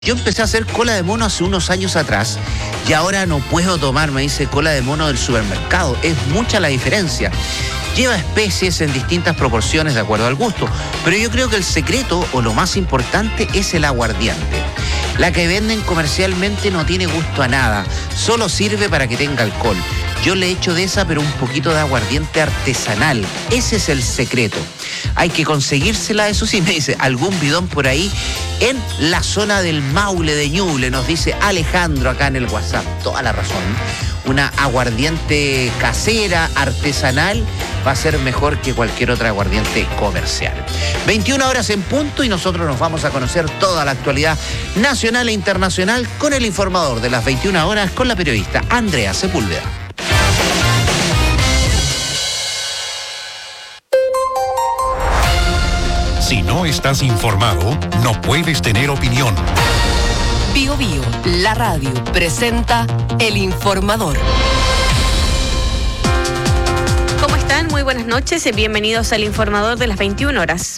Yo empecé a hacer cola de mono hace unos años atrás y ahora no puedo tomar, me dice, cola de mono del supermercado. Es mucha la diferencia. Lleva especies en distintas proporciones de acuerdo al gusto, pero yo creo que el secreto o lo más importante es el aguardiente. La que venden comercialmente no tiene gusto a nada, solo sirve para que tenga alcohol. Yo le echo de esa, pero un poquito de aguardiente artesanal. Ese es el secreto. Hay que conseguírsela, eso sí, me dice, algún bidón por ahí en la zona del Maule de Ñuble, nos dice Alejandro acá en el WhatsApp. Toda la razón. Una aguardiente casera, artesanal, va a ser mejor que cualquier otra aguardiente comercial. 21 horas en punto y nosotros nos vamos a conocer toda la actualidad nacional e internacional con el informador de las 21 horas con la periodista Andrea Sepúlveda. Si no estás informado, no puedes tener opinión. Bio Bio, la radio, presenta El Informador. ¿Cómo están? Muy buenas noches y bienvenidos al Informador de las 21 horas.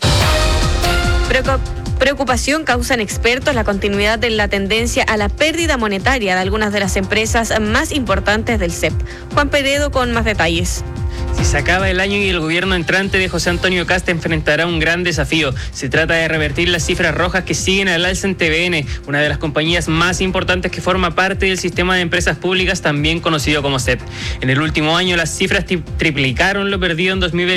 Preocupación causan expertos la continuidad de la tendencia a la pérdida monetaria de algunas de las empresas más importantes del CEP. Juan Peredo con más detalles. Si se acaba el año y el gobierno entrante de José Antonio Kast enfrentará un gran desafío. Se trata de revertir las cifras rojas que siguen al alza en TVN, una de las compañías más importantes que forma parte del sistema de empresas públicas, también conocido como CEP. En el último año las cifras triplicaron lo perdido en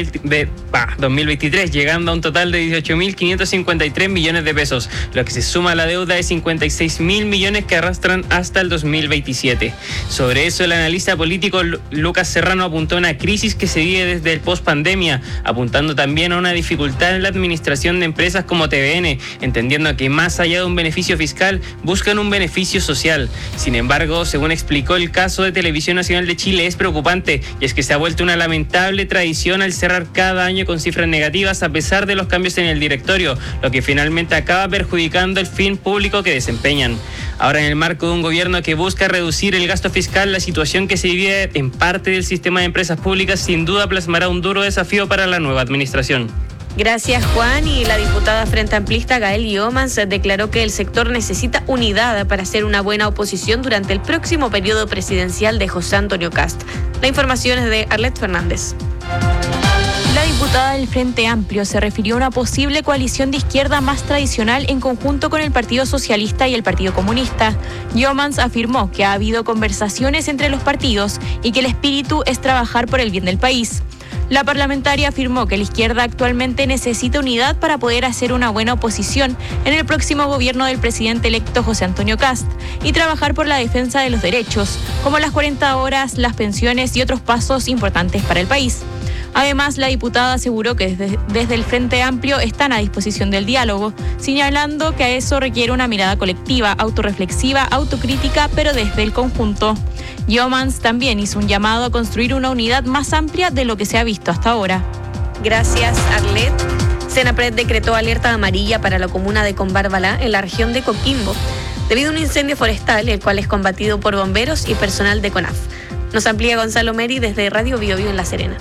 2023, llegando a un total de 18.553 millones de pesos, lo que se suma a la deuda de 56.000 millones que arrastran hasta el 2027. Sobre eso, el analista político Lucas Serrano apuntó a una crisis que se vive desde el post-pandemia, apuntando también a una dificultad en la administración de empresas como TVN, entendiendo que más allá de un beneficio fiscal, buscan un beneficio social. Sin embargo, según explicó, el caso de Televisión Nacional de Chile es preocupante, y es que se ha vuelto una lamentable tradición al cerrar cada año con cifras negativas a pesar de los cambios en el directorio, lo que finalmente acaba perjudicando el fin público que desempeñan. Ahora, en el marco de un gobierno que busca reducir el gasto fiscal, la situación que se vive en parte del sistema de empresas públicas sin duda plasmará un duro desafío para la nueva administración. Gracias, Juan. Y la diputada Frente Amplista Gael Yeomans declaró que el sector necesita unidad para hacer una buena oposición durante el próximo periodo presidencial de José Antonio Kast. La información es de Arlet Fernández. La diputada del Frente Amplio se refirió a una posible coalición de izquierda más tradicional en conjunto con el Partido Socialista y el Partido Comunista. Yeomans afirmó que ha habido conversaciones entre los partidos y que el espíritu es trabajar por el bien del país. La parlamentaria afirmó que la izquierda actualmente necesita unidad para poder hacer una buena oposición en el próximo gobierno del presidente electo José Antonio Kast y trabajar por la defensa de los derechos, como las 40 horas, las pensiones y otros pasos importantes para el país. Además, la diputada aseguró que desde el Frente Amplio están a disposición del diálogo, señalando que a eso requiere una mirada colectiva, autorreflexiva, autocrítica, pero desde el conjunto. Yeomans también hizo un llamado a construir una unidad más amplia de lo que se ha visto hasta ahora. Gracias, Arlet. Senapred decretó alerta amarilla para la comuna de Combarbalá en la región de Coquimbo, debido a un incendio forestal, el cual es combatido por bomberos y personal de CONAF. Nos amplía Gonzalo Meri desde Radio Bio Bio en La Serena.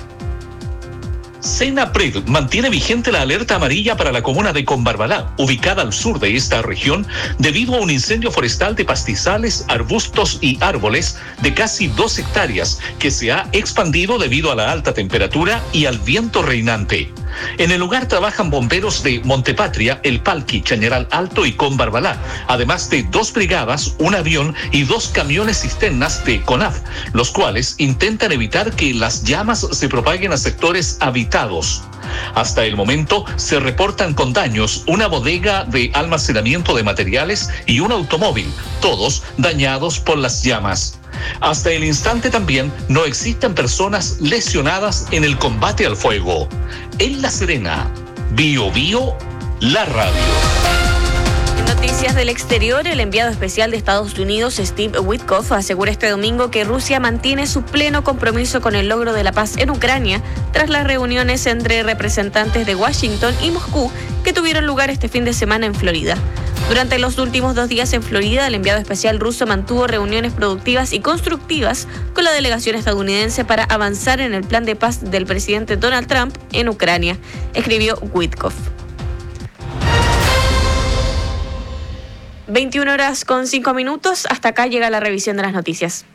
Senapred mantiene vigente la alerta amarilla para la comuna de Combarbalá, ubicada al sur de esta región, debido a un incendio forestal de pastizales, arbustos y árboles de casi 2 hectáreas que se ha expandido debido a la alta temperatura y al viento reinante. En el lugar trabajan bomberos de Montepatria, El Palqui, Chañaral Alto y Combarbalá, además de 2 brigadas, un avión y 2 camiones cisternas de CONAF, los cuales intentan evitar que las llamas se propaguen a sectores habitados. Hasta el momento se reportan con daños una bodega de almacenamiento de materiales y un automóvil, todos dañados por las llamas. Hasta el instante también no existen personas lesionadas en el combate al fuego. En La Serena, Bio Bio, la radio. Noticias del exterior. El enviado especial de Estados Unidos, Steve Witkoff, asegura este domingo que Rusia mantiene su pleno compromiso con el logro de la paz en Ucrania tras las reuniones entre representantes de Washington y Moscú que tuvieron lugar este fin de semana en Florida. Durante los últimos 2 días en Florida, el enviado especial ruso mantuvo reuniones productivas y constructivas con la delegación estadounidense para avanzar en el plan de paz del presidente Donald Trump en Ucrania, escribió Witkoff. 21:05. Hasta acá llega la revisión de las noticias.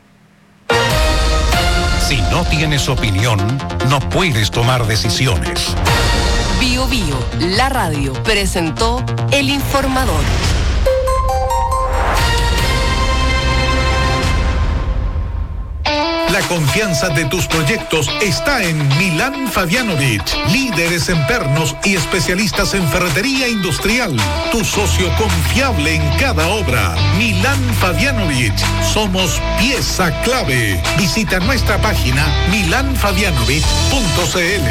Si no tienes opinión, no puedes tomar decisiones. Bio Bio, la radio, presentó El Informador. La confianza de tus proyectos está en Milán Fabianovich, líderes en pernos y especialistas en ferretería industrial. Tu socio confiable en cada obra. Milán Fabianovich, somos pieza clave. Visita nuestra página milanfabianovich.cl.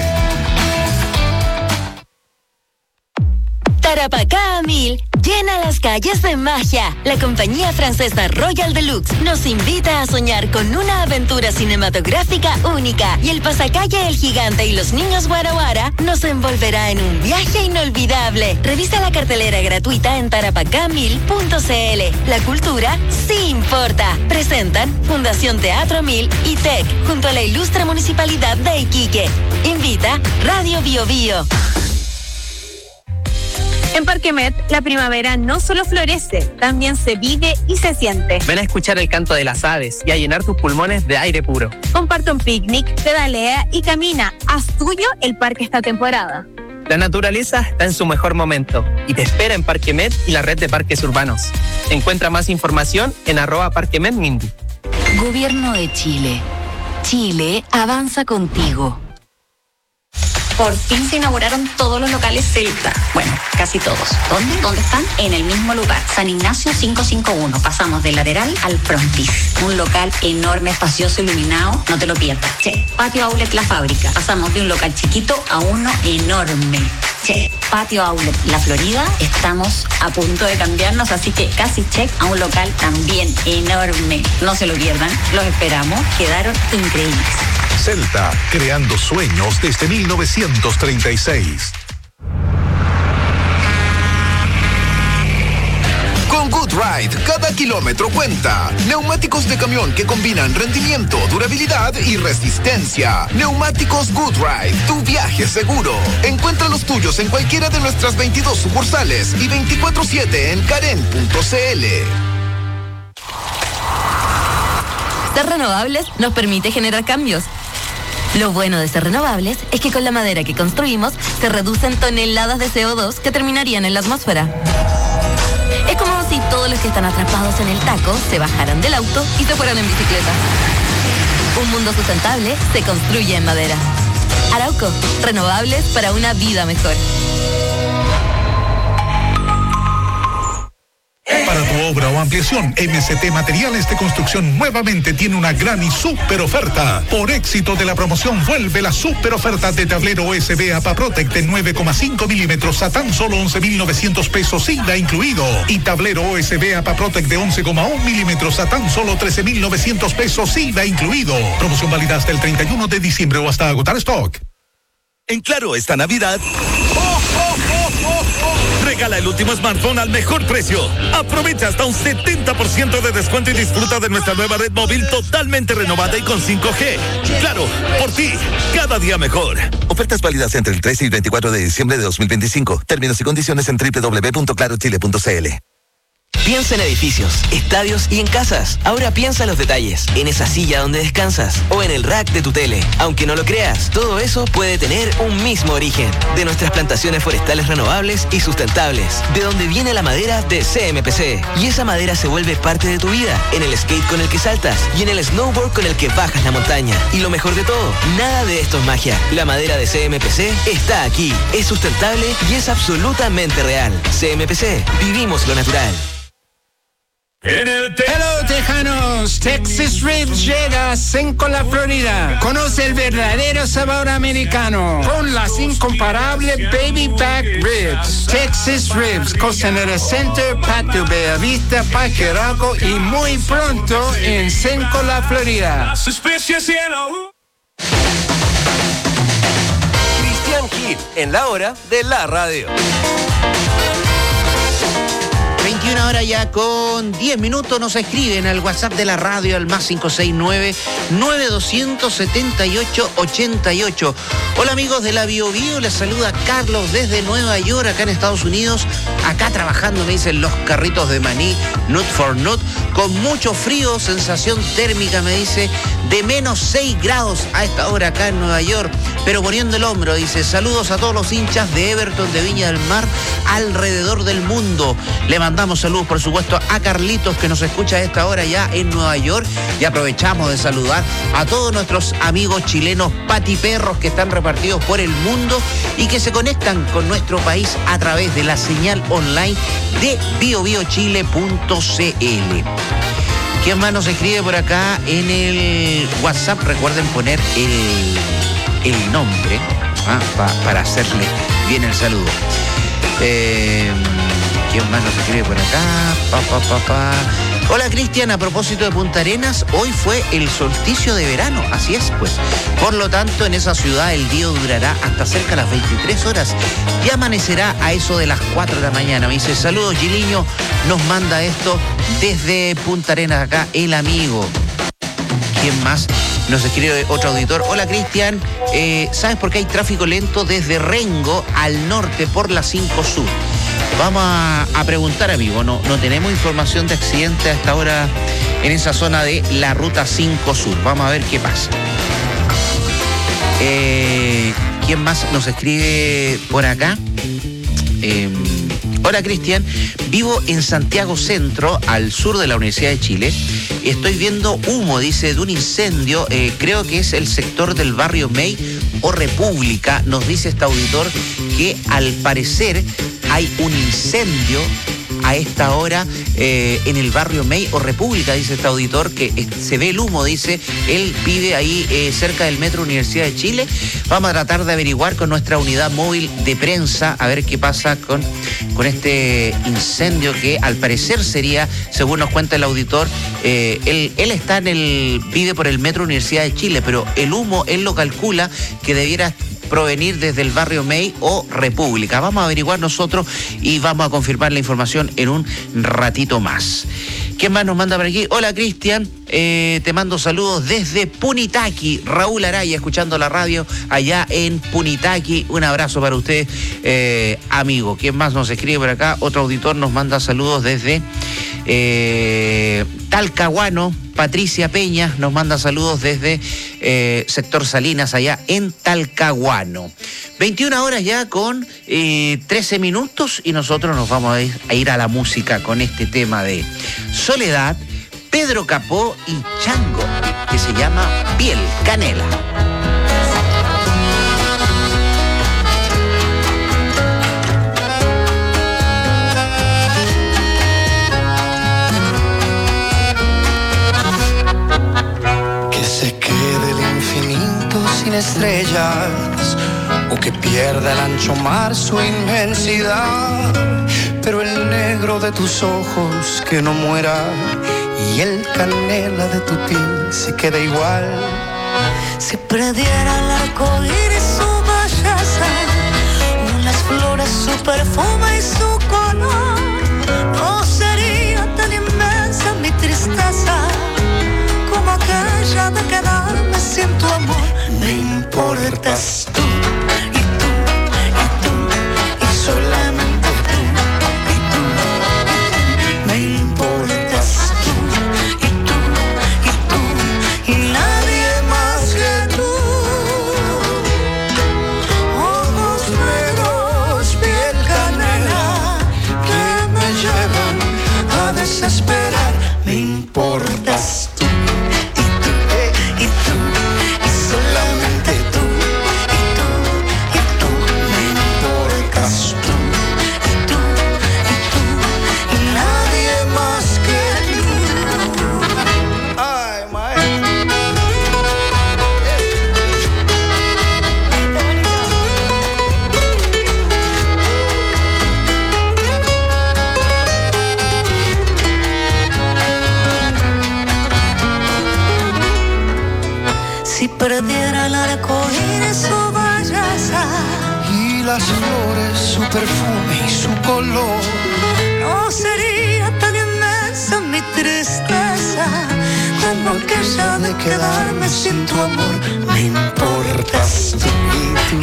Tarapacá a 1000 llena las calles de magia. La compañía francesa Royal Deluxe nos invita a soñar con una aventura cinematográfica única y el pasacalle El Gigante y los Niños Guara Guara nos envolverá en un viaje inolvidable. Revisa la cartelera gratuita en tarapacá1000.cl. La cultura sí importa. Presentan Fundación Teatro 1000 y TEC junto a la ilustre Municipalidad de Iquique. Invita Radio Bio Bio. En Parque Met, la primavera no solo florece, también se vive y se siente. Ven a escuchar el canto de las aves y a llenar tus pulmones de aire puro. Comparte un picnic, pedalea y camina. Haz tuyo el parque esta temporada. La naturaleza está en su mejor momento y te espera en Parque Met y la red de parques urbanos. Encuentra más información en @parquemetmindy. Gobierno de Chile. Chile avanza contigo. Por fin se inauguraron todos los locales Celta. Bueno, casi todos. ¿Dónde? ¿Dónde están? En el mismo lugar. San Ignacio 551. Pasamos del lateral al frontis. Un local enorme, espacioso, iluminado. No te lo pierdas. Che, Patio Outlet La Fábrica. Pasamos de un local chiquito a uno enorme. Che, Patio Outlet La Florida. Estamos a punto de cambiarnos, así que casi check a un local también enorme. No se lo pierdan. Los esperamos. Quedaron increíbles. Celta, creando sueños desde 1936. Con GoodRide, cada kilómetro cuenta. Neumáticos de camión que combinan rendimiento, durabilidad y resistencia. Neumáticos GoodRide, tu viaje seguro. Encuentra los tuyos en cualquiera de nuestras 22 sucursales y 24/7 en karen.cl. Ser renovables nos permite generar cambios. Lo bueno de ser renovables es que con la madera que construimos se reducen toneladas de CO2 que terminarían en la atmósfera. Es como si todos los que están atrapados en el taco se bajaran del auto y se fueran en bicicleta. Un mundo sustentable se construye en madera. Arauco, renovables para una vida mejor. Para tu obra o ampliación, MST Materiales de Construcción nuevamente tiene una gran y súper oferta. Por éxito de la promoción, vuelve la súper oferta de tablero USB APA Protect de 9,5 milímetros a tan solo 11.900 pesos IVA incluido. Y tablero USB APA Protect de 11,1 milímetros a tan solo 13.900 pesos IVA incluido. Promoción válida hasta el 31 de diciembre o hasta agotar stock. En Claro, esta Navidad, regala el último smartphone al mejor precio. Aprovecha hasta un 70% de descuento y disfruta de nuestra nueva red móvil totalmente renovada y con 5G. Claro, por ti, cada día mejor. Ofertas válidas entre el 13 y 24 de diciembre de 2025. Términos y condiciones en www.clarochile.cl. Piensa en edificios, estadios y en casas. Ahora piensa en los detalles, en esa silla donde descansas o en el rack de tu tele. Aunque no lo creas, todo eso puede tener un mismo origen. De nuestras plantaciones forestales renovables y sustentables. De donde viene la madera de CMPC. Y esa madera se vuelve parte de tu vida. En el skate con el que saltas y en el snowboard con el que bajas la montaña. Y lo mejor de todo, nada de esto es magia. La madera de CMPC está aquí. Es sustentable y es absolutamente real. CMPC, vivimos lo natural. Hello Tejanos, Texas Ribs llega a Sencola, Florida. Conoce el verdadero sabor americano con las incomparables Baby Back Ribs. Texas Ribs, Costanera Center, Patio Bellavista, Parque Arauco y muy pronto en Sencola, Florida. Cristian Gil, en la hora de la radio. 21 horas ya con 10 minutos nos escriben al WhatsApp de la radio al más 569-9278-88. Hola amigos de la Bio Bio, les saluda Carlos desde Nueva York, acá en Estados Unidos. Acá trabajando, me dicen, los carritos de maní, Nut for Nut, con mucho frío, sensación térmica, me dice, de menos 6 grados a esta hora acá en Nueva York. Pero poniendo el hombro, dice, saludos a todos los hinchas de Everton de Viña del Mar alrededor del mundo. Le mandamos saludos, por supuesto, a Carlitos, que nos escucha a esta hora ya en Nueva York. Y aprovechamos de saludar a todos nuestros amigos chilenos patiperros que están repartidos por el mundo y que se conectan con nuestro país a través de la señal online de biobiochile.cl. ¿Quién más nos escribe por acá en el WhatsApp? Recuerden poner el nombre para hacerle bien el saludo. ¿Quién más nos escribe por acá? Hola Cristian, a propósito de Punta Arenas, hoy fue el solsticio de verano, así es pues. Por lo tanto, en esa ciudad el día durará hasta cerca de las 23 horas y amanecerá a eso de las 4 de la mañana. Me dice, saludos Giliño, nos manda esto desde Punta Arenas acá el amigo. ¿Quién más? Nos escribe otro auditor. Hola Cristian, ¿sabes por qué hay tráfico lento desde Rengo al norte por la 5 Sur? Vamos a preguntar, amigo. No tenemos información de accidente a esta hora en esa zona de la ruta 5 Sur. Vamos a ver qué pasa. ¿Quién más nos escribe por acá? Hola Cristian, vivo en Santiago Centro, al sur de la Universidad de Chile. Estoy viendo humo, dice, de un incendio. Creo que es el sector del barrio May o República. Nos dice este auditor que al parecer hay un incendio a esta hora en el barrio May o República, dice este auditor, que se ve el humo, dice. Él vive ahí cerca del Metro Universidad de Chile. Vamos a tratar de averiguar con nuestra unidad móvil de prensa a ver qué pasa con este incendio que al parecer sería, según nos cuenta el auditor, él vive por el Metro Universidad de Chile, pero el humo él lo calcula que debiera provenir desde el barrio May o República. Vamos a averiguar nosotros y vamos a confirmar la información en un ratito más. ¿Quién más nos manda por aquí? Hola Cristian, te mando saludos desde Punitaqui. Raúl Araya, escuchando la radio allá en Punitaqui. Un abrazo para usted, amigo. ¿Quién más nos escribe por acá? Otro auditor nos manda saludos desde Talcahuano. Patricia Peña nos manda saludos desde sector Salinas, allá en Talcahuano. 21 horas ya con 13 minutos y nosotros nos vamos a ir a la música con este tema de Soledad, Pedro Capó y Chango, que se llama Piel Canela. Sin estrellas o que pierda el ancho mar su inmensidad, pero el negro de tus ojos que no muera y el canela de tu piel se queda igual. Si perdiera el arco iris su belleza, las flores su perfume y su color, no sería tan inmensa mi tristeza como aquella de quedarme sin tu amor. Me importas tú, y tú, y tú, y solamente tú, y tú, me importas tú, y tú, y tú, y nadie más que tú. Ojos negros, piel canela, que me llevan a desesperar. Me importas tú. Perdiera el arco iris su belleza y las flores su perfume y su color, no sería porque ya de quedarme sin tu amor me importas tú y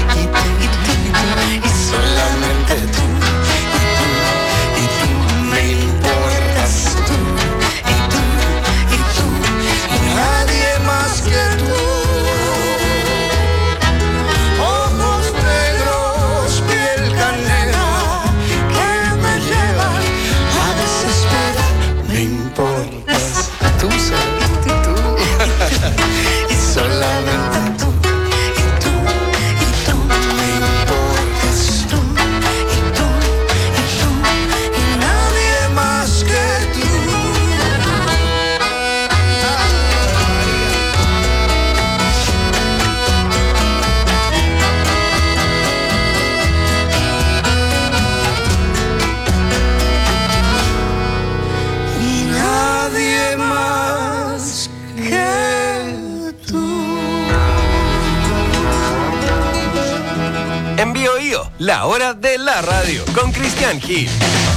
solamente tú y tú me importas tú y nadie más que tú. Ojos negros, piel canela que me llevan a desesperar. Me importas tú, solamente tú y solamente tú. La hora de la radio con Cristian Gil.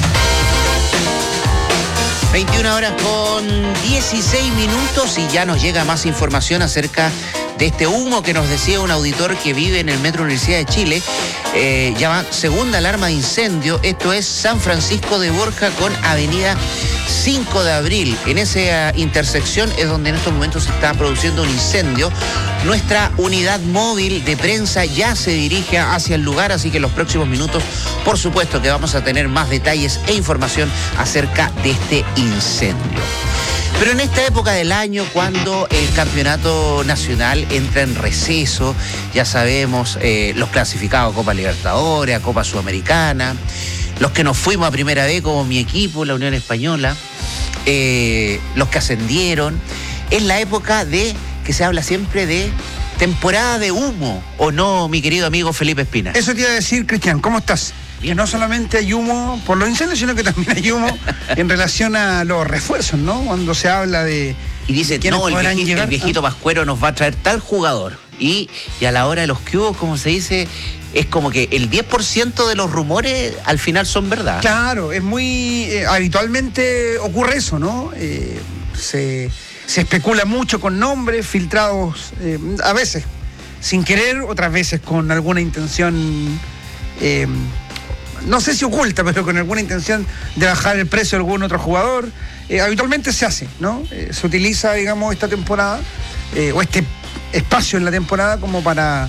21 horas con 16 minutos y ya nos llega más información acerca de este humo que nos decía un auditor que vive en el Metro Universidad de Chile. Llama segunda alarma de incendio. Esto es San Francisco de Borja con Avenida 5 de Abril. En esa intersección es donde en estos momentos se está produciendo un incendio. Nuestra unidad móvil de prensa ya se dirige hacia el lugar, así que en los próximos minutos, por supuesto que vamos a tener más detalles e información acerca de este incendio. Pero en esta época del año, cuando el campeonato nacional entra en receso, ya sabemos, los clasificados a Copa Libertadores, a Copa Sudamericana, los que nos fuimos a primera vez como mi equipo, la Unión Española, los que ascendieron, es la época de que se habla siempre de temporada de humo, ¿o no, mi querido amigo Felipe Espina? Eso te iba a decir, Cristian, ¿cómo estás? Que no solamente hay humo por los incendios, sino que también hay humo en relación a los refuerzos, ¿no? Cuando se habla de... Y dice, no, el viejito Pascuero nos va a traer tal jugador. Y a la hora de los cubos, como se dice, es como que el 10% de los rumores al final son verdad. Claro, es muy... habitualmente ocurre eso, ¿no? Se especula mucho con nombres filtrados, a veces sin querer, otras veces con alguna intención... no sé si oculta, pero con alguna intención de bajar el precio de algún otro jugador. Habitualmente se hace, ¿no? Se utiliza, digamos, esta temporada, o este espacio en la temporada como para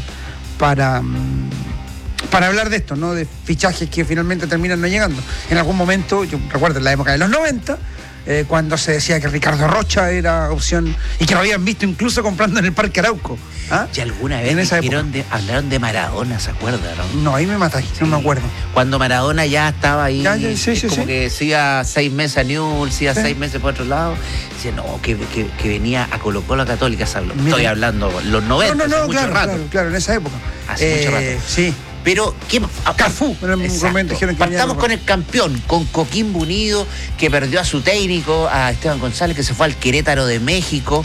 hablar de esto, ¿no? De fichajes que finalmente terminan no llegando. En algún momento, yo recuerdo en la época de los 90, cuando se decía que Ricardo Rocha era opción y que lo habían visto incluso comprando en el Parque Arauco. ¿Ah? Y alguna vez hablaron de Maradona, ¿se acuerdan? No, ahí me matáis, no me acuerdo. Cuando Maradona ya estaba ahí, sí, como que se iba 6 meses a Newell's, se iba 6 meses por otro lado, decía, no, que venía a Colo-Colo Católica, estoy hablando los 90, no, mucho rato. Claro, en esa época. Hace mucho rato. Sí. Pero, Cafú, partamos con el campeón, con Coquimbo Unido, que perdió a su técnico, a Esteban González, que se fue al Querétaro de México,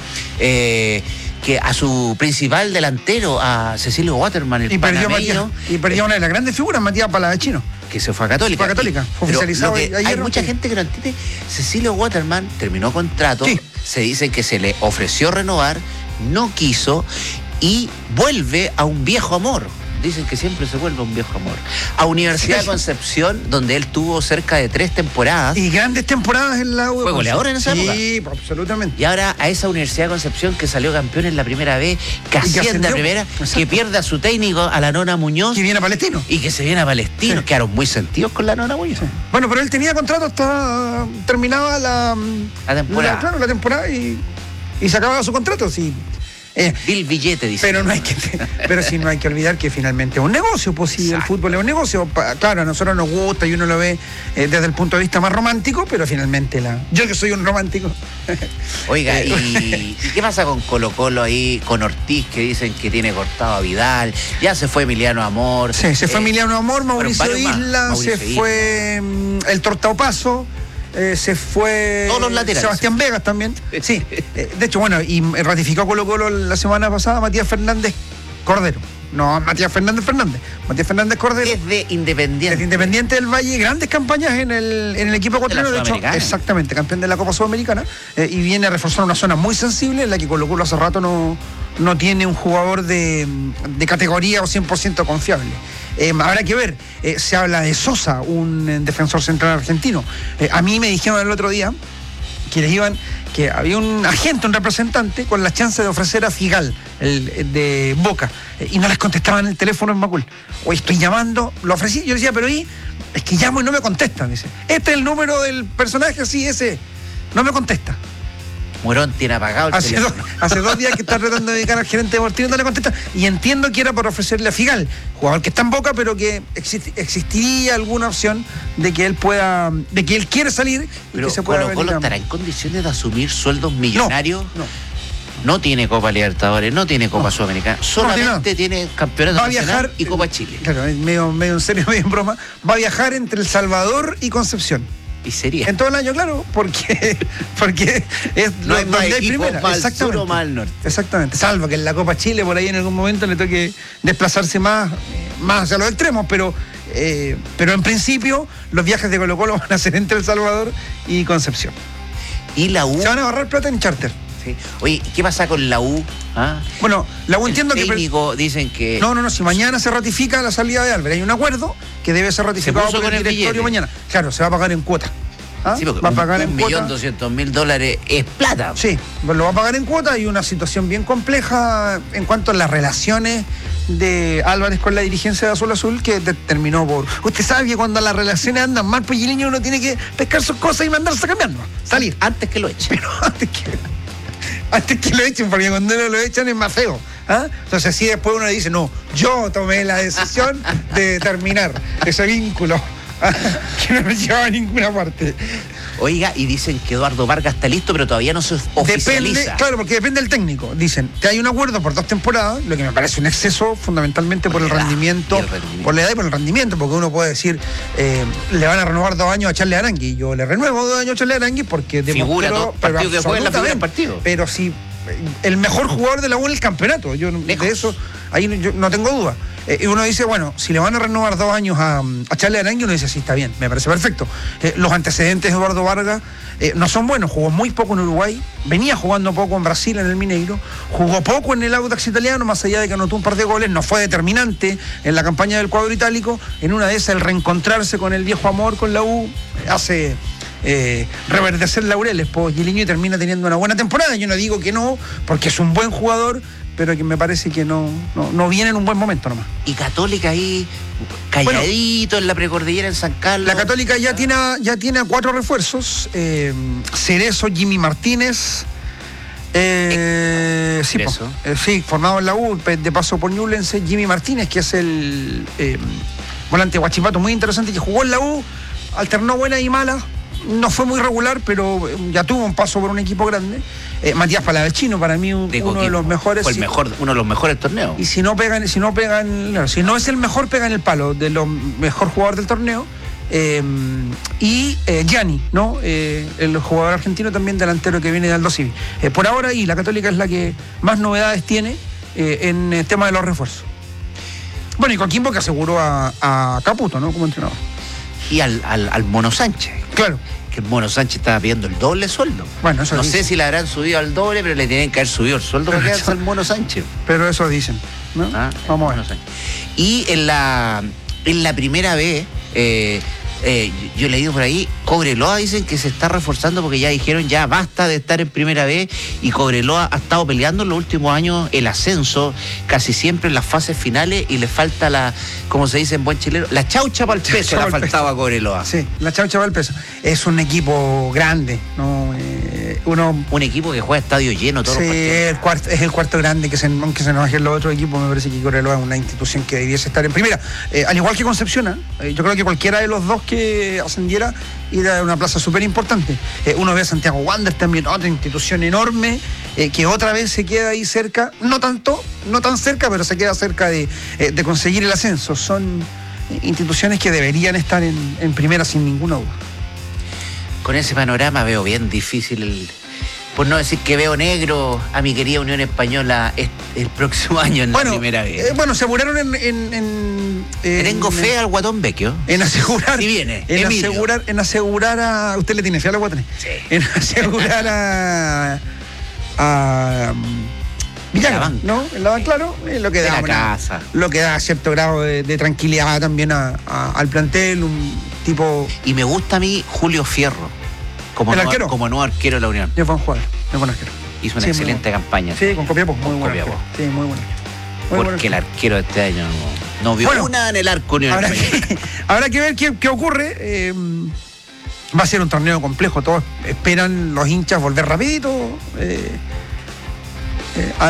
que a su principal delantero, a Cecilio Waterman, el panameño. Y perdió una de las grandes figuras, Matías Palavecino. Que se fue a Católica. Fue oficializado ayer. Hay mucha gente que no entiende. Cecilio Waterman terminó contrato, se dice que se le ofreció renovar, no quiso y vuelve a un viejo amor. Dicen que siempre se vuelve un viejo amor. A Universidad de Concepción, donde él tuvo cerca de 3 temporadas. Y grandes temporadas en la U. Fue goleador en esa época. Sí, absolutamente. Y ahora a esa Universidad de Concepción que salió campeón en la primera vez, que asciende a primera, exacto, que pierde a su técnico, a la Nona Muñoz. Que viene a Palestino. Y que se viene a Palestino. Sí. Quedaron muy sentidos con la Nona Muñoz. Sí. Bueno, pero él tenía contrato hasta terminaba la temporada. La temporada y se acababa su contrato, sí. Del billete, dice. Pero sí no hay que olvidar que finalmente es un negocio, pues sí, el fútbol es un negocio. Claro, a nosotros nos gusta y uno lo ve desde el punto de vista más romántico, pero finalmente yo que soy un romántico. Oiga, ¿y qué pasa con Colo-Colo ahí, con Ortiz, que dicen que tiene cortado a Vidal? Ya se fue Emiliano Amor. Sí, se fue Emiliano Amor, Mauricio Isla, fue el Tortaopaso. Se fue todos los laterales. Sebastián Vegas también. Sí. De hecho, bueno, y ratificó Colo-Colo la semana pasada Matías Fernández Cordero. No, Matías Fernández. Matías Fernández Cordero. Es de Independiente. Es de Independiente del Valle, grandes campañas en el equipo ecuatoriano, de hecho, exactamente, campeón de la Copa Sudamericana, y viene a reforzar una zona muy sensible en la que Colo-Colo hace rato no tiene un jugador de categoría o 100% confiable. Habrá que ver, se habla de Sosa, un defensor central argentino. A mí me dijeron el otro día que había un agente, un representante, con la chance de ofrecer a Figal, el de Boca, y no les contestaban el teléfono en Macul. Hoy estoy llamando, lo ofrecí, yo decía, pero es que llamo y no me contestan, dice. Este es el número del personaje, sí, ese, no me contesta. Morón tiene apagado el teléfono. Hace 2 días que está tratando de dedicar al gerente deportivo y no le contesta. Y entiendo que era por ofrecerle a Figal, jugador que está en Boca, pero que existiría alguna opción de que él quiere salir, pero y que se pueda Colo-Colo estará en condiciones de asumir sueldos millonarios. No tiene Copa Libertadores, no tiene Copa Sudamericana, solamente tiene Campeonato Nacional y Copa Chile. Claro, medio en serio, medio en broma. Va a viajar entre El Salvador y Concepción. Y sería. En todo el año, claro, porque es no hay más equipos más al sur o más al norte. Exactamente, salvo que en la Copa Chile por ahí en algún momento le toque desplazarse más hacia los extremos, pero en principio los viajes de Colo-Colo van a ser entre El Salvador y Concepción. Y la U. Se van a ahorrar plata en charter. Sí. Oye, ¿qué pasa con la U? ¿Ah? Bueno, la U entiendo que dicen que... No, si mañana se ratifica la salida de Álvarez, hay un acuerdo que debe ser ratificado por el directorio mañana. Claro, se va a pagar en cuota. ¿Ah? Sí, porque va a pagar en cuota. $1.200.000 es plata. Sí, pues lo va a pagar en cuota. Hay una situación bien compleja en cuanto a las relaciones de Álvarez con la dirigencia de Azul Azul, que terminó por... Usted sabe que cuando las relaciones andan mal, pues Giliño uno tiene que pescar sus cosas y mandarse a cambiarlo. Salir. Antes que lo echen. Pero antes que lo echen, porque cuando no lo echan es más feo. ¿Ah? Entonces así después uno le dice, no, yo tomé la decisión de terminar ese vínculo que no me llevaba a ninguna parte. Oiga, y dicen que Eduardo Vargas está listo, pero todavía no se oficializa. Depende, claro, porque depende del técnico. Dicen que hay un acuerdo por 2 temporadas, lo que me parece un exceso fundamentalmente por el rendimiento, por la edad y por el rendimiento, porque uno puede decir, le van a renovar 2 años a Charles Arangui. Yo le renuevo 2 años a Charles Arangui porque figura todo partido que juega en la figura partido. Pero si el mejor jugador de la U en el campeonato, yo de eso ahí yo no tengo duda. Y uno dice, bueno, si le van a renovar 2 años a Charles Arangui, uno dice, sí, está bien, me parece perfecto. Los antecedentes de Eduardo Vargas no son buenos. Jugó muy poco en Uruguay, venía jugando poco en Brasil, en el Mineiro, jugó poco en el Audax italiano, más allá de que anotó un par de goles, no fue determinante en la campaña del cuadro itálico. En una de esas, el reencontrarse con el viejo amor con la U hace reverdecer laureles, pues Giliño, y termina teniendo una buena temporada. Yo no digo que no, porque es un buen jugador, pero que me parece que no viene en un buen momento nomás. Y Católica ahí calladito, en la precordillera en San Carlos. La Católica ya tiene a 4 refuerzos. Cerezo, Jimmy Martínez. Sí, formado en la U, de paso por Ñublense. Jimmy Martínez, que es el volante Huachipato, muy interesante, que jugó en la U, alternó buena y mala. No fue muy regular, pero ya tuvo un paso por un equipo grande. Matías Palavecino, para mí uno de los mejores. Fue uno de los mejores torneos. Y si no es el mejor, pega en el palo de los mejor jugador del torneo. Y Gianni, ¿no? El jugador argentino también delantero que viene de Aldo Civi. Por ahora, y la Católica es la que más novedades tiene en el tema de los refuerzos. Bueno, y Coquimbo, que aseguró a Caputo, ¿no? Como entrenador. Y al Mono Sánchez. Claro. Que el Mono Sánchez estaba pidiendo el doble sueldo. Bueno, eso no sé si le habrán subido al doble, pero le tienen que haber subido el sueldo para quedarse al Mono Sánchez. Pero eso dicen, ¿no? Vamos a ver. Y en la primera vez, yo he leído por ahí, Cobreloa dicen que se está reforzando porque ya dijeron ya basta de estar en primera vez, y Cobreloa ha estado peleando en los últimos años el ascenso, casi siempre en las fases finales, y le falta como se dice en buen chileno, la chaucha para el peso le faltaba a Cobreloa. Sí, la chaucha para el peso. Es un equipo grande, ¿no? Un equipo que juega estadio lleno todos los partidos. Es el cuarto grande, aunque se nos bajen los otros equipos, me parece que Cobreloa es una institución que debiese estar en primera. Al igual que Concepción, yo creo que cualquiera de los dos que ascendiera ir a una plaza súper importante. Uno ve a Santiago Wanderers también, otra institución enorme, que otra vez se queda ahí cerca, no tan cerca, pero se queda cerca de conseguir el ascenso. Son instituciones que deberían estar en primera sin ninguna duda. Con ese panorama veo bien difícil por no decir que veo negro a mi querida Unión Española el próximo año en la primera vez. Se apuraron tengo fe al Guatón Vecchio. En asegurar. Si viene. En asegurar a. ¿Usted le tiene fe a los Guatones? Sí. En asegurar a Villagra, ¿no? En la claro, lo que da. Casa. Lo que da cierto grado de tranquilidad también al plantel, un tipo. Y me gusta a mí Julio Fierro. Como nuevo arquero de la Unión. Es buen jugador, es buen arquero. Hizo una excelente campaña. Sí, con Copiapó, muy buen arquero. Sí, muy bueno. Porque el arquero de este año no vio una en el arco Unión. Habrá que ver qué ocurre. Va a ser un torneo complejo. Todos esperan los hinchas volver rapidito a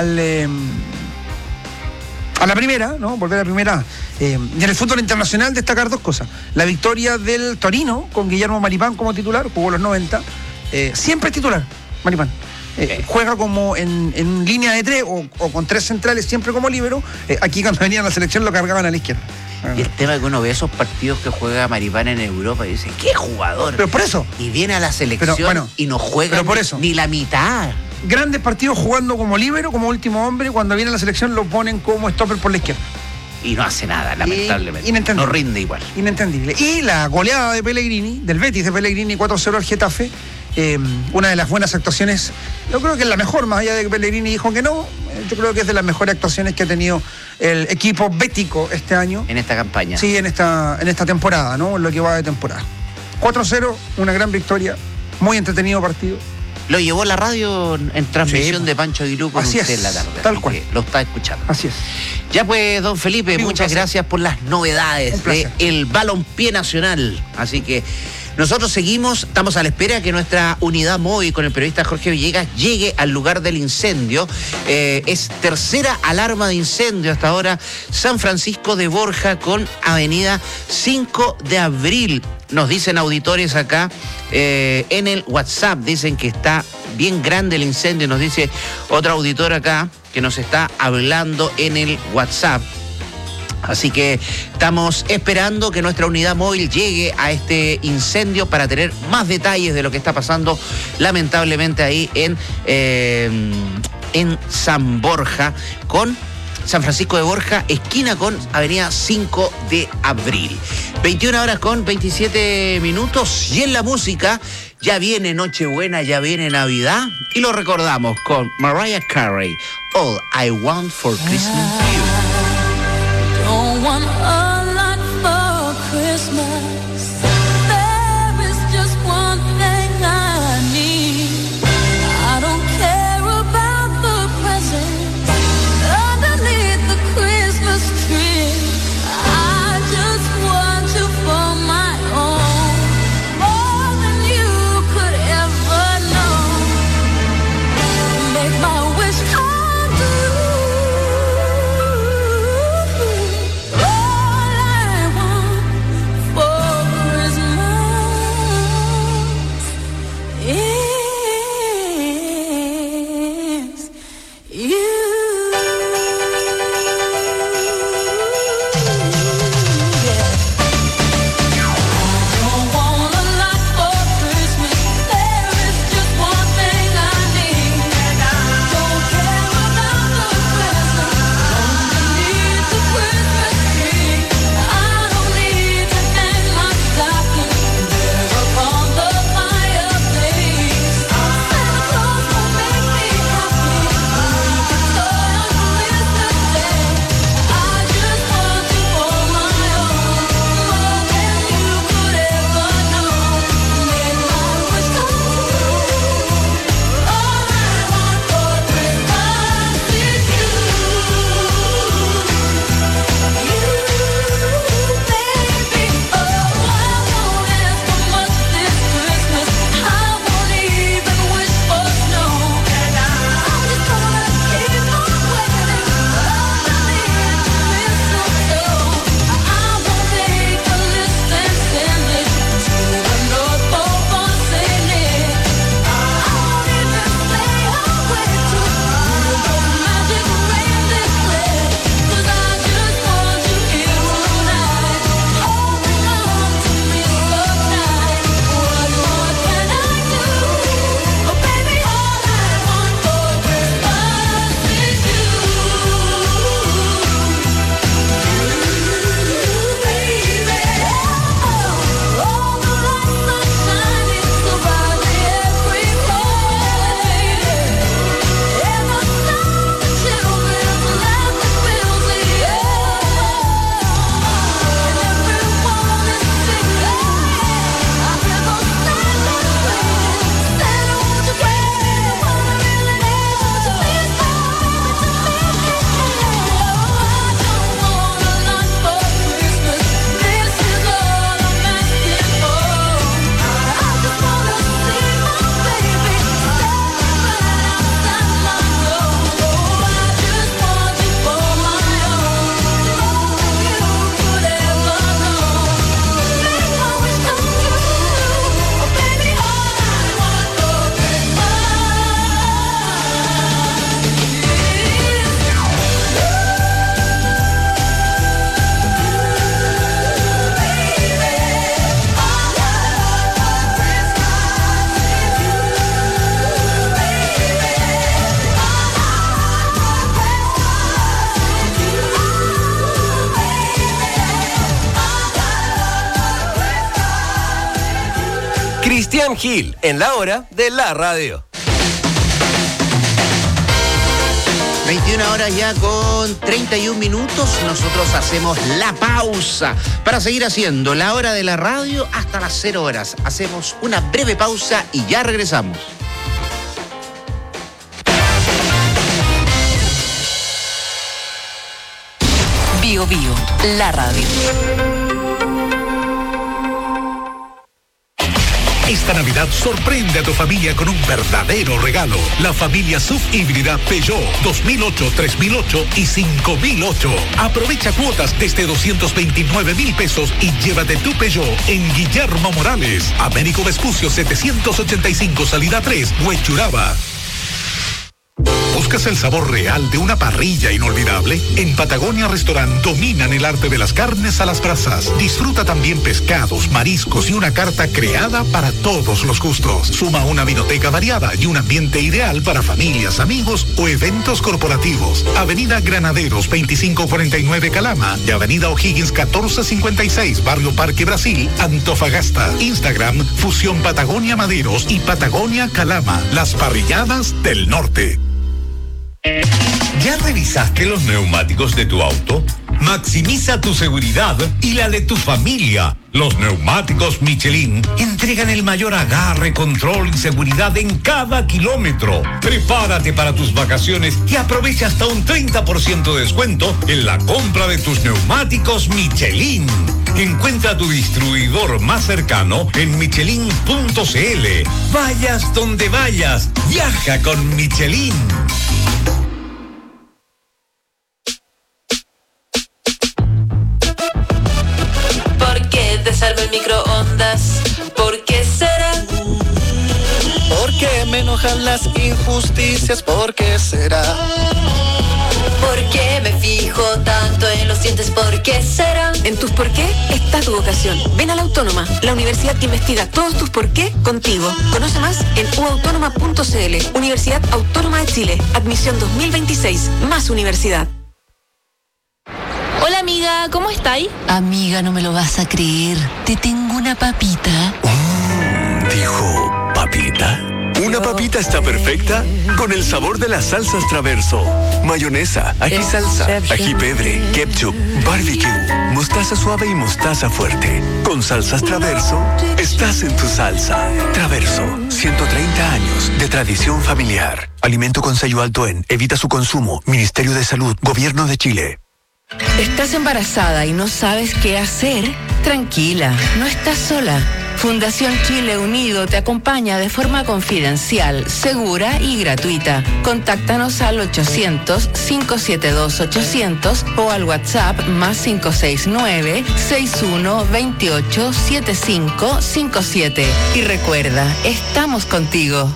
la primera, ¿no? Volver a la primera. Y en el fútbol internacional destacar dos cosas. La victoria del Torino con Guillermo Maripán como titular, jugó los 90. Siempre es titular, Maripán. Juega como en línea de 3 o con 3 centrales, siempre como líbero. Aquí cuando venía a la selección lo cargaban a la izquierda. Y el tema es que uno ve esos partidos que juega Maripán en Europa y dice, ¡qué jugador! Pero por eso. Y viene a la selección y no juega ni la mitad. Grandes partidos jugando como líbero, como último hombre. Cuando viene a la selección lo ponen como stopper por la izquierda. Y no hace nada, lamentablemente. No rinde igual. Inentendible. Y la goleada de Pellegrini, del Betis de Pellegrini, 4-0 al Getafe. Una de las buenas actuaciones, yo creo que es la mejor, más allá de que Pellegrini dijo que no, yo creo que es de las mejores actuaciones que ha tenido el equipo bético este año. En esta campaña. Sí, en esta temporada, ¿no? En lo que va de temporada. 4-0, una gran victoria, muy entretenido partido. Lo llevó la radio en transmisión de Pancho Aguilú con usted en la tarde. Tal cual. Lo está escuchando. Así es. Ya pues, don Felipe, muchas gracias por las novedades del balompié nacional. Así que nosotros estamos a la espera que nuestra unidad móvil con el periodista Jorge Villegas llegue al lugar del incendio. Es tercera alarma de incendio hasta ahora, San Francisco de Borja con avenida 5 de Abril. Nos dicen auditores acá en el WhatsApp, dicen que está bien grande el incendio. Nos dice otro auditor acá que nos está hablando en el WhatsApp. Así que estamos esperando que nuestra unidad móvil llegue a este incendio para tener más detalles de lo que está pasando lamentablemente ahí en San Borja con San Francisco de Borja, esquina con avenida 5 de Abril. 21 horas con 27 minutos y en la música ya viene Nochebuena, ya viene Navidad y lo recordamos con Mariah Carey, All I Want for Christmas You. Don't want a lot for Christmas. There is just one thing I need. I don't care about the presents underneath the Christmas tree. I just want you for my own, more than you could ever know. Make my wish come true. Oh, Cristian Gil, en la hora de la radio. 21 horas ya con 31 minutos. Nosotros hacemos la pausa para seguir haciendo la hora de la radio hasta las 0 horas. Hacemos una breve pausa y ya regresamos. Bio Bio, la radio. Esta Navidad sorprende a tu familia con un verdadero regalo. La familia SUV híbrida Peugeot 2008, 3008 y 5008. Aprovecha cuotas desde 229,000 pesos y llévate tu Peugeot en Guillermo Morales, Américo Vespucio 785, salida 3, Huechuraba. ¿Buscas el sabor real de una parrilla inolvidable? En Patagonia Restaurant dominan el arte de las carnes a las brasas. Disfruta también pescados, mariscos y una carta creada para todos los gustos. Suma una vinoteca variada y un ambiente ideal para familias, amigos o eventos corporativos. Avenida Granaderos 2549 Calama y Avenida O'Higgins 1456 Barrio Parque Brasil, Antofagasta. Instagram Fusión Patagonia Maderos y Patagonia Calama, las parrilladas del norte. ¿Ya revisaste los neumáticos de tu auto? Maximiza tu seguridad y la de tu familia. Los neumáticos Michelin entregan el mayor agarre, control y seguridad en cada kilómetro. Prepárate para tus vacaciones y aprovecha hasta un 30% de descuento en la compra de tus neumáticos Michelin. Encuentra tu distribuidor más cercano en michelin.cl. Vayas donde vayas, viaja con Michelin. Te salvo el microondas, ¿por qué será? Porque me enojan las injusticias, ¿por qué será? ¿Por qué me fijo tanto en los dientes, por qué será? En tus por qué está tu vocación. Ven a la Autónoma, la universidad que investiga todos tus por qué contigo. Conoce más en uautónoma.cl. Universidad Autónoma de Chile. Admisión 2026. Más universidad. Hola amiga, ¿cómo estáis? Amiga, no me lo vas a creer. Te tengo una papita. ¿Dijo papita? Una papita está perfecta con el sabor de las salsas Traverso. Mayonesa, ají salsa, ají pedre, ketchup, barbecue, mostaza suave y mostaza fuerte. Con salsas Traverso, estás en tu salsa. Traverso, 130 años de tradición familiar. Alimento con sello alto en Evita su consumo. Ministerio de Salud, Gobierno de Chile. ¿Estás embarazada y no sabes qué hacer? Tranquila, no estás sola. Fundación Chile Unido te acompaña de forma confidencial, segura y gratuita. Contáctanos al 800-572-800 o al WhatsApp más 569-6128-7557. Y recuerda, estamos contigo.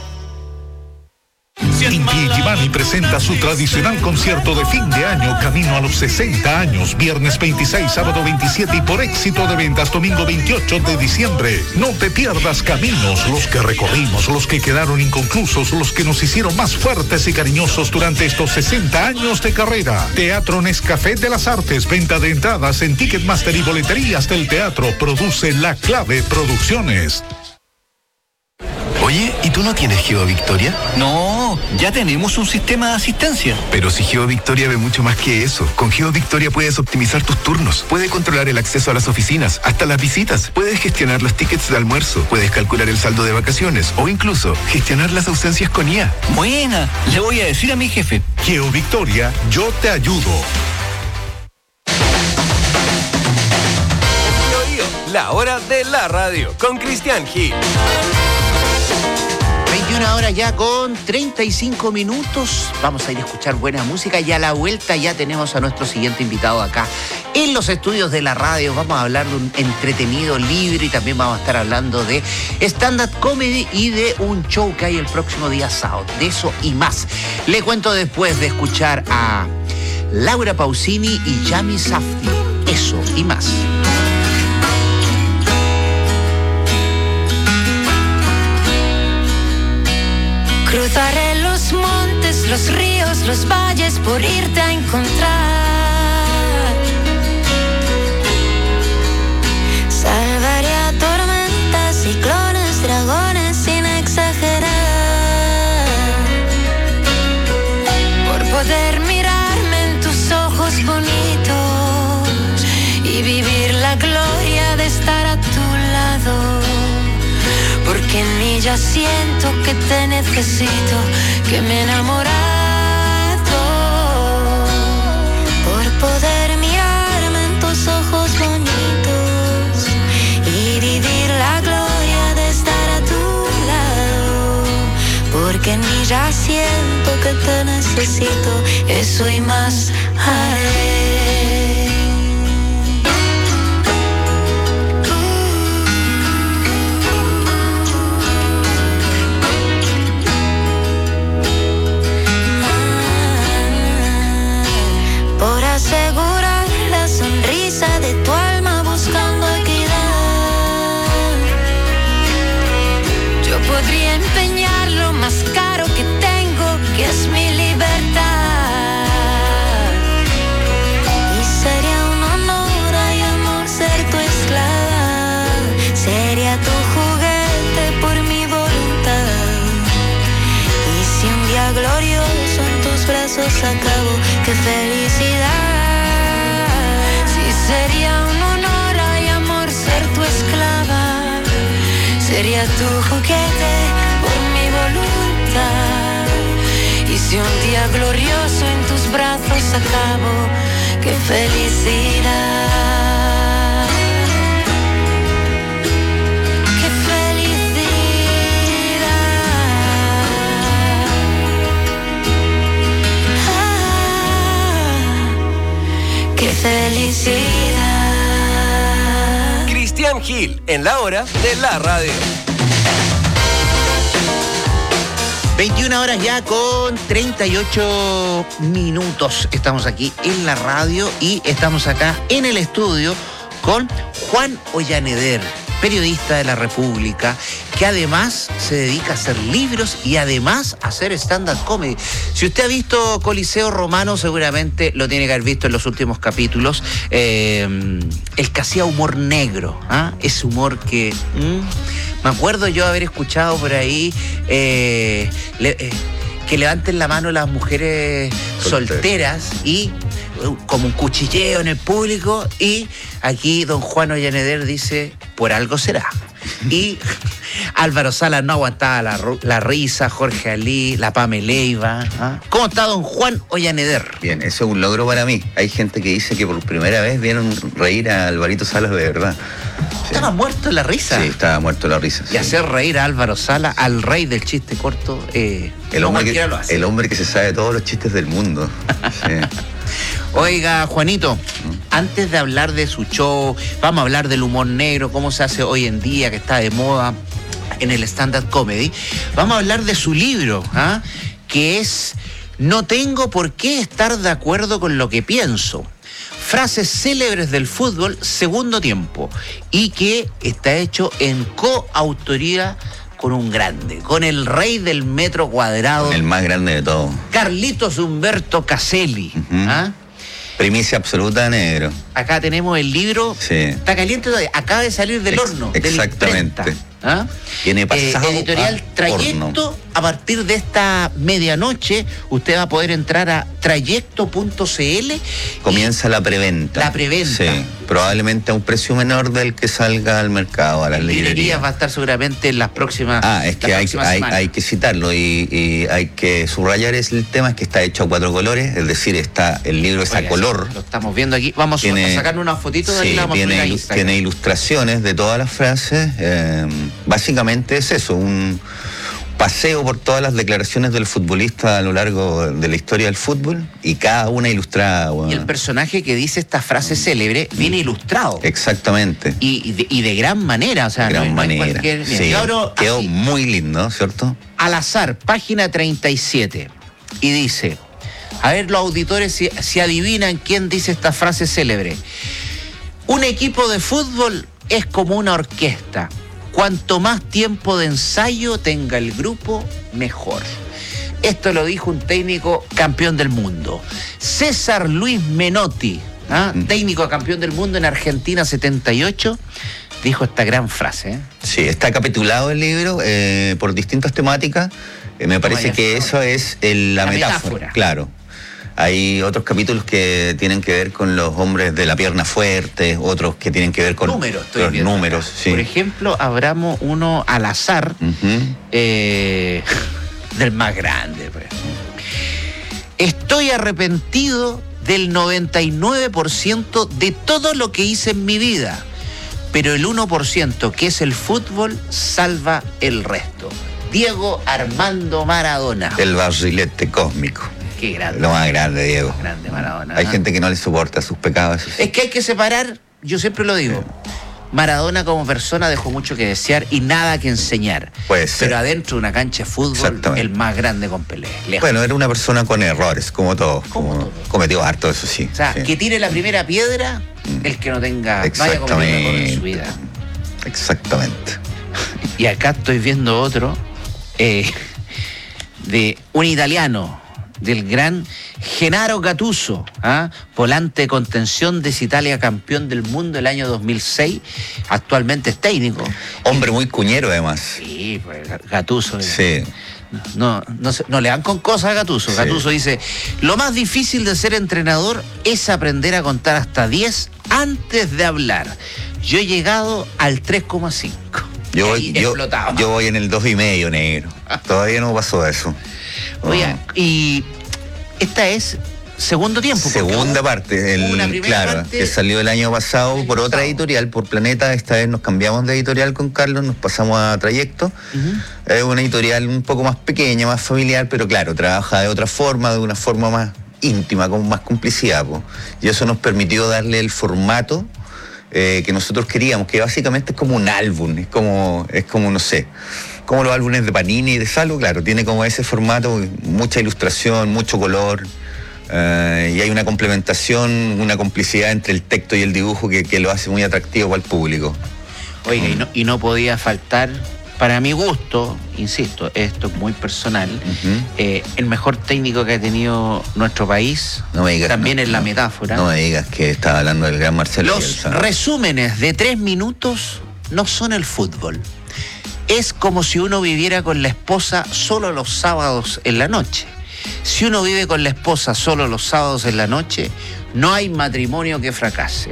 Inti Illimani presenta su tradicional concierto de fin de año camino a los 60 años, viernes 26, sábado 27 y por éxito de ventas domingo 28 de diciembre. No te pierdas caminos, los que recorrimos, los que quedaron inconclusos, los que nos hicieron más fuertes y cariñosos durante estos 60 años de carrera. Teatro Nescafé de las Artes, venta de entradas en Ticketmaster y boleterías del teatro. Produce La Clave Producciones. Oye, ¿y tú no tienes GeoVictoria? No, ya tenemos un sistema de asistencia. Pero si GeoVictoria ve mucho más que eso. Con GeoVictoria puedes optimizar tus turnos, puedes controlar el acceso a las oficinas, hasta las visitas, puedes gestionar los tickets de almuerzo, puedes calcular el saldo de vacaciones o incluso gestionar las ausencias con IA. Buena, le voy a decir a mi jefe. GeoVictoria, yo te ayudo. La hora de la radio con Cristian Gil. 21 horas ya con 35 minutos. Vamos a ir a escuchar buena música y a la vuelta ya tenemos a nuestro siguiente invitado acá en los estudios de la radio. Vamos a hablar de un entretenido libro y también vamos a estar hablando de stand-up comedy y de un show que hay el próximo día sábado. De eso y más. Le cuento después de escuchar a Laura Pausini y Yami Safdie. Eso y más. Cruzaré los montes, los ríos, los valles por irte a encontrar. Salvaré a tormentas, ciclones, dragones. poder mirarme en tus ojos bonitos y vivir la gloria de estar a tu lado. Porque en mí ya siento que te necesito, que me he enamorado. Por poder mirarme en tus ojos bonitos y vivir la gloria de estar a tu lado. Porque en mí ya siento que te necesito, eso y más haré. Por asegurar la sonrisa de tu alma buscando equidad, yo podría empeñar lo más caro que tengo, que es mi libertad. Y sería un honor y amor ser tu esclava, sería tu juguete por mi voluntad. Y si un día glorioso en tus brazos acabo, qué felicidad. Si sería un honor y amor ser tu esclava, sería tu juguete por mi voluntad. Y si un día glorioso en tus brazos acabo, qué felicidad. Qué felicidad. Qué felicidad. Cristian Gil, en la hora de la radio. 21 horas ya con 38 minutos. Estamos aquí en la radio y estamos acá en el estudio con Juan Ollaneder, periodista de La República, que además se dedica a hacer libros y además a hacer stand-up comedy. Si usted ha visto Coliseo Romano, seguramente lo tiene que haber visto en los últimos capítulos. El que hacía humor negro, ese humor que... me acuerdo yo haber escuchado por ahí que levanten la mano las mujeres solteras y como un cuchilleo en el público, y aquí don Juan Ollaneder dice, por algo será. Y Álvaro Salas no aguantaba la risa, Jorge Alí, la Pame Leiva. ¿Cómo está don Juan Ollaneder? Bien, eso es un logro para mí. Hay gente que dice que por primera vez vieron reír a Alvarito Salas de verdad. ¿Estaba muerto la risa? Sí, estaba muerto la risa. Y hacer reír a Álvaro Salas, al rey del chiste corto, el hombre que se sabe todos los chistes del mundo. Sí. Oiga, Juanito, antes de hablar de su show, vamos a hablar del humor negro, cómo se hace hoy en día, que está de moda en el stand-up comedy. Vamos a hablar de su libro, que es No tengo por qué estar de acuerdo con lo que pienso. Frases célebres del fútbol, segundo tiempo, y que está hecho en coautoría con un grande, con el rey del metro cuadrado. El más grande de todos. Carlitos Humberto Caselli. Primicia absoluta de negro. Acá tenemos el libro. Sí. Está caliente todavía. Acaba de salir del horno. Exactamente. De la imprenta. Tiene pasado editorial Trayecto. Horno. A partir de esta medianoche, usted va a poder entrar a trayecto.cl. Comienza la preventa. La preventa. Sí. Probablemente a un precio menor del que salga al mercado, a las librerías. Va a estar seguramente en las próximas. Es que hay que citarlo y hay que subrayar el tema, es que está hecho a 4 colores, es decir, el libro es a color. Lo estamos viendo aquí. Vamos a sacar una fotito de ahí, la vamos a poner a Instagram. Tiene ilustraciones de todas las frases. Básicamente es eso, un paseo por todas las declaraciones del futbolista a lo largo de la historia del fútbol y cada una ilustrada. Bueno. Y el personaje que dice esta frase célebre viene ilustrado. Exactamente. Y de gran manera, o sea, gran manera. Sí. Quedó así, muy lindo, ¿cierto? Al azar, página 37. Y dice, a ver los auditores si adivinan quién dice esta frase célebre. Un equipo de fútbol es como una orquesta. Cuanto más tiempo de ensayo tenga el grupo, mejor. Esto lo dijo un técnico campeón del mundo. César Luis Menotti, técnico campeón del mundo en Argentina 78, dijo esta gran frase. Sí, está capitulado el libro por distintas temáticas. Me parece que eso es la metáfora. Claro. Hay otros capítulos que tienen que ver con los hombres de la pierna fuerte, otros que tienen que ver con los números. Sí. Por ejemplo, abramos uno al azar del más grande. Pues. Estoy arrepentido del 99% de todo lo que hice en mi vida, pero el 1% que es el fútbol salva el resto. Diego Armando Maradona. El barrilete cósmico. Qué grande. Lo más grande, Diego. Grande Maradona. Hay gente que no le soporta sus pecados. Eso sí. Es que hay que separar, yo siempre lo digo, Maradona como persona dejó mucho que desear y nada que enseñar. Puede ser. Pero adentro de una cancha de fútbol, el más grande con Pelé. Lejos. Bueno, era una persona con errores, como todos. Cometió harto, eso sí. O sea, que tire la primera piedra el que no tenga, vaya con error en su vida. Exactamente. Y acá estoy viendo otro de un italiano, del gran Gennaro Gattuso, volante de contención de Italia, campeón del mundo el año 2006, actualmente es técnico. Hombre muy cuñero además. Sí, pues Gattuso. Sí. No le dan con cosas a Gattuso. Sí. Gattuso dice, lo más difícil de ser entrenador es aprender a contar hasta 10 antes de hablar. Yo he llegado al 3,5. Yo voy en el 2,5, negro. Todavía no pasó eso. Oye, y esta es segundo tiempo. Segunda parte, que salió el año pasado por otra editorial, por Planeta. Esta vez nos cambiamos de editorial con Carlos, nos pasamos a Trayecto. Es una editorial un poco más pequeña, más familiar, pero claro, trabaja de otra forma, de una forma más íntima, con más complicidad. Y eso nos permitió darle el formato que nosotros queríamos, que básicamente es como un álbum, es como no sé, como los álbumes de Panini y de Salvo, claro, tiene como ese formato, mucha ilustración, mucho color, y hay una complementación, una complicidad entre el texto y el dibujo que lo hace muy atractivo para el público. Oiga, y no podía faltar, para mi gusto, insisto, esto es muy personal, el mejor técnico que ha tenido nuestro país, también en la metáfora. No me digas que estaba hablando del gran Marcelo Bielsa. Los resúmenes de 3 minutos no son el fútbol. Es como si uno viviera con la esposa solo los sábados en la noche. Si uno vive con la esposa solo los sábados en la noche, no hay matrimonio que fracase.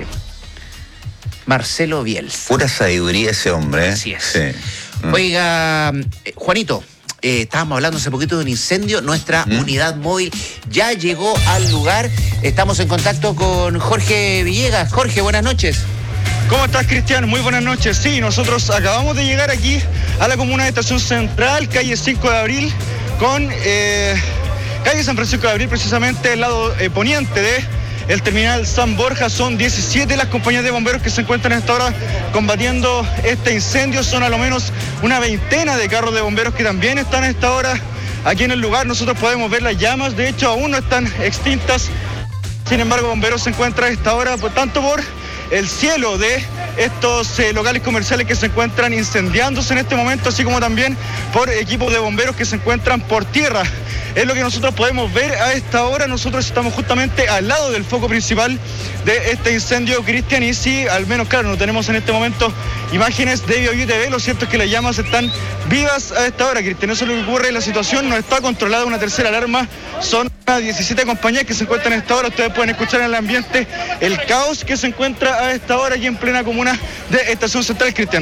Marcelo Bielsa. Pura sabiduría ese hombre. Así es. Sí. Oiga, Juanito, estábamos hablando hace poquito de un incendio. Nuestra unidad móvil ya llegó al lugar. Estamos en contacto con Jorge Villegas. Jorge, buenas noches. ¿Cómo estás, Cristian? Muy buenas noches. Sí, nosotros acabamos de llegar aquí a la comuna de Estación Central, calle 5 de Abril, con calle San Francisco de Abril, precisamente el lado poniente de el terminal San Borja. Son 17 las compañías de bomberos que se encuentran a esta hora combatiendo este incendio. Son a lo menos una veintena de carros de bomberos que también están a esta hora aquí en el lugar. Nosotros podemos ver las llamas, de hecho aún no están extintas. Sin embargo, bomberos se encuentran a esta hora, tanto por el cielo de estos locales comerciales que se encuentran incendiándose en este momento, así como también por equipos de bomberos que se encuentran por tierra. Es lo que nosotros podemos ver a esta hora. Nosotros estamos justamente al lado del foco principal de este incendio, Cristian, y si al menos, claro, no tenemos en este momento imágenes de BioBio TV, lo cierto es que las llamas están vivas a esta hora, Cristian. Eso es lo que ocurre. La situación no está controlada, una tercera alarma. Son 17 compañías que se encuentran a esta hora. Ustedes pueden escuchar en el ambiente el caos que se encuentra a esta hora aquí en plena comuna de Estación Central, Cristian.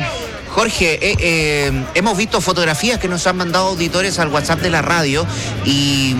Jorge, hemos visto fotografías que nos han mandado auditores al WhatsApp de la radio y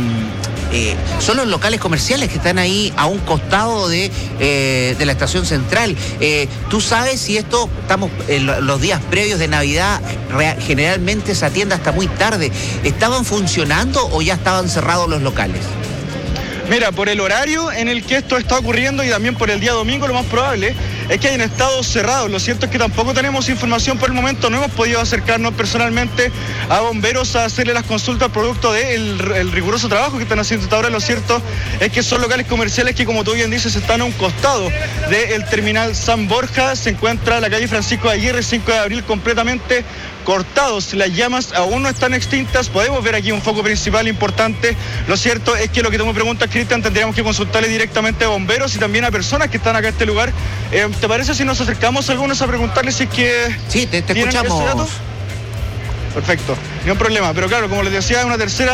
son los locales comerciales que están ahí a un costado de la Estación Central. ¿Tú sabes si esto, estamos en los días previos de Navidad, generalmente se atiende hasta muy tarde? ¿Estaban funcionando o ya estaban cerrados los locales? Mira, por el horario en el que esto está ocurriendo y también por el día domingo, lo más probable es que hayan estado cerrados. Lo cierto es que tampoco tenemos información por el momento. No hemos podido acercarnos personalmente a bomberos a hacerle las consultas producto del riguroso trabajo que están haciendo hasta ahora. Lo cierto es que son locales comerciales que, como tú bien dices, están a un costado del terminal San Borja. Se encuentra la calle Francisco de Aguirre, 5 de abril, completamente cortados. Las llamas aún no están extintas. Podemos ver aquí un foco principal importante. Lo cierto es que lo que tú me preguntas, Cristian, tendríamos que consultarle directamente a bomberos y también a personas que están acá en este lugar. ¿Te parece si nos acercamos a algunos a preguntarles si es que... Sí, te escuchamos. Perfecto, ni un problema. Pero claro, como les decía, una tercera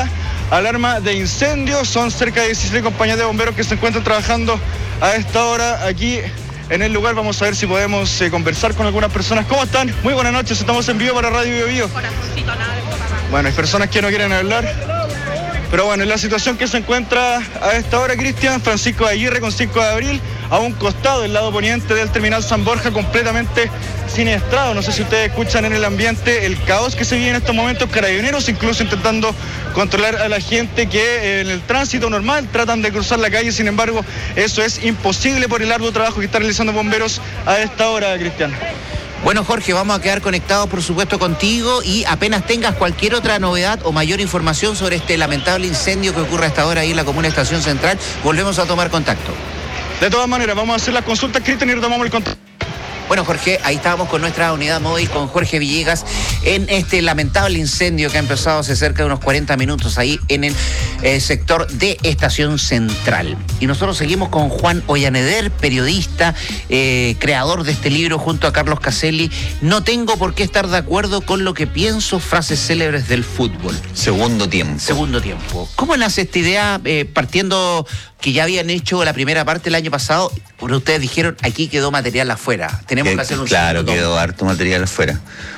alarma de incendio. Son cerca de 16 compañías de bomberos que se encuentran trabajando a esta hora aquí en el lugar. Vamos a ver si podemos conversar con algunas personas. ¿Cómo están? Muy buenas noches, estamos en vivo para Radio Bio Bio. Bueno, hay personas que no quieren hablar. Pero bueno, es la situación que se encuentra a esta hora, Cristian. Francisco de Aguirre con 5 de abril, a un costado del lado poniente del terminal San Borja, completamente siniestrado. No sé si ustedes escuchan en el ambiente el caos que se vive en estos momentos. Carabineros incluso intentando controlar a la gente que en el tránsito normal tratan de cruzar la calle. Sin embargo, eso es imposible por el arduo trabajo que están realizando bomberos a esta hora, Cristian. Bueno, Jorge, vamos a quedar conectados, por supuesto, contigo, y apenas tengas cualquier otra novedad o mayor información sobre este lamentable incendio que ocurre a esta hora ahí en la comuna Estación Central, volvemos a tomar contacto. De todas maneras, vamos a hacer las consultas, Cristian, y retomamos el contacto. Bueno, Jorge, ahí estábamos con nuestra unidad móvil, con Jorge Villegas, en este lamentable incendio que ha empezado hace cerca de unos 40 minutos ahí en el sector de Estación Central. Y nosotros seguimos con Juan Ollaneder, periodista, creador de este libro junto a Carlos Caselli. No tengo por qué estar de acuerdo con lo que pienso, frases célebres del fútbol. Segundo tiempo. ¿Cómo nace esta idea, partiendo que ya habían hecho la primera parte el año pasado, pero ustedes dijeron, aquí quedó material afuera, tenemos que hacer un Claro, quedó harto material afuera.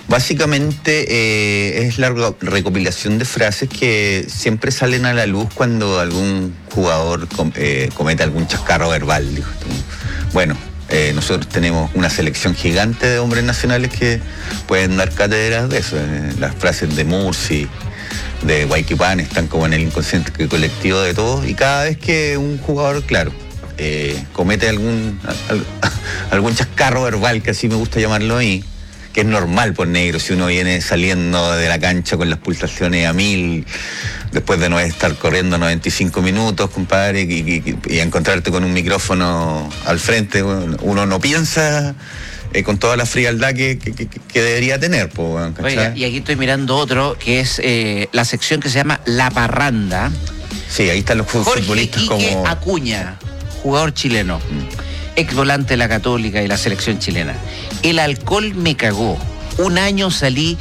Básicamente es la recopilación de frases que siempre salen a la luz cuando algún jugador comete algún chascarro verbal. Bueno, nosotros tenemos una selección gigante de hombres nacionales que pueden dar cátedras de eso. Las frases de Mursi, de Guayquipán están como en el inconsciente colectivo de todos, y cada vez que un jugador, claro, comete algún chascarro verbal, que así me gusta llamarlo a mí, que es normal por negro si uno viene saliendo de la cancha con las pulsaciones a 1000, después de no estar corriendo 95 minutos, compadre, y encontrarte con un micrófono al frente, uno no piensa con toda la frialdad que debería tener. Oiga, y aquí estoy mirando otro, que es la sección que se llama La Parranda. Sí, ahí están los futbolistas Jorge Quique como Acuña, jugador chileno, ex volante de la Católica y la selección chilena. El alcohol me cagó. Un año salí